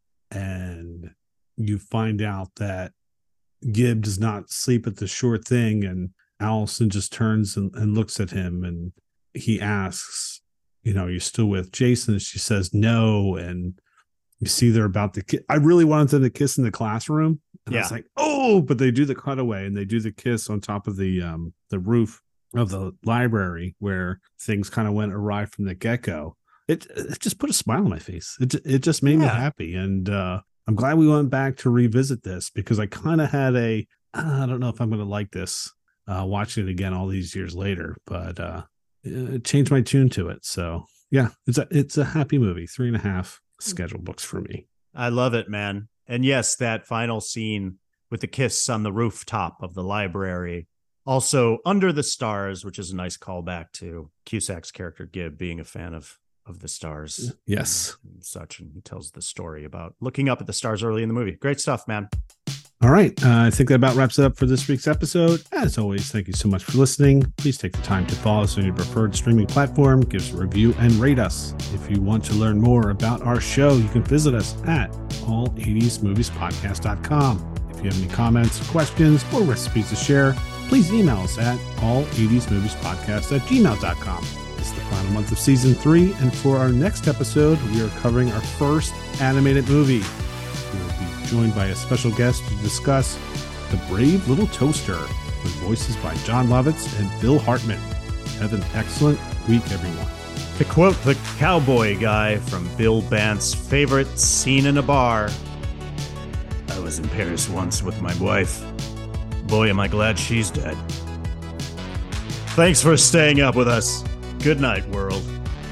and you find out that Gibb does not sleep at The Sure Thing, and Allison just turns and looks at him and he asks, you still with Jason? And she says no. And you see they're about to kiss. I really wanted them to kiss in the classroom. And I was like, oh, but they do the cutaway and they do the kiss on top of the roof of the library where things kind of went awry from the get-go. It just put a smile on my face. It just made me happy. And I'm glad we went back to revisit this because I kind of had I don't know if I'm going to like this watching it again all these years later, but it changed my tune to it. So yeah, it's a happy movie. 3.5 schedule books for me. I love it, man. And yes, that final scene with the kiss on the rooftop of the library. Also, Under the Stars, which is a nice callback to Cusack's character, Gibb, being a fan of the stars. Yes. And such. And he tells the story about looking up at the stars early in the movie. Great stuff, man. All right. I think that about wraps it up for this week's episode. As always, thank you so much for listening. Please take the time to follow us on your preferred streaming platform, give us a review, and rate us. If you want to learn more about our show, you can visit us at all80smoviespodcast.com. If you have any comments, questions, or recipes to share, please email us at all80smoviespodcast@gmail.com. It's the final month of season 3, and for our next episode, we are covering our first animated movie. We will be joined by a special guest to discuss The Brave Little Toaster, with voices by John Lovitz and Phil Hartman. Have an excellent week, everyone. To quote the cowboy guy from Bill Bant's favorite scene in a bar, I was in Paris once with my wife. Boy, am I glad she's dead. Thanks for staying up with us. Good night, world.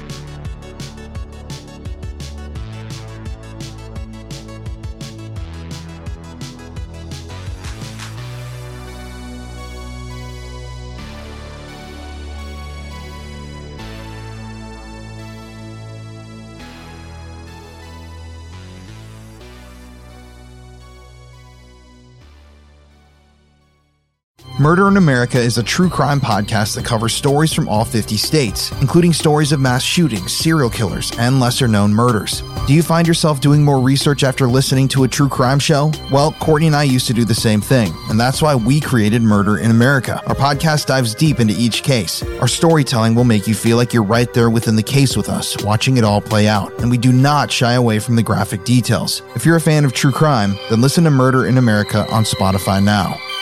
Murder in America is a true crime podcast that covers stories from all 50 states, including stories of mass shootings, serial killers, and lesser-known murders. Do you find yourself doing more research after listening to a true crime show? Well, Courtney and I used to do the same thing, and that's why we created Murder in America. Our podcast dives deep into each case. Our storytelling will make you feel like you're right there within the case with us, watching it all play out, and we do not shy away from the graphic details. If you're a fan of true crime, then listen to Murder in America on Spotify now.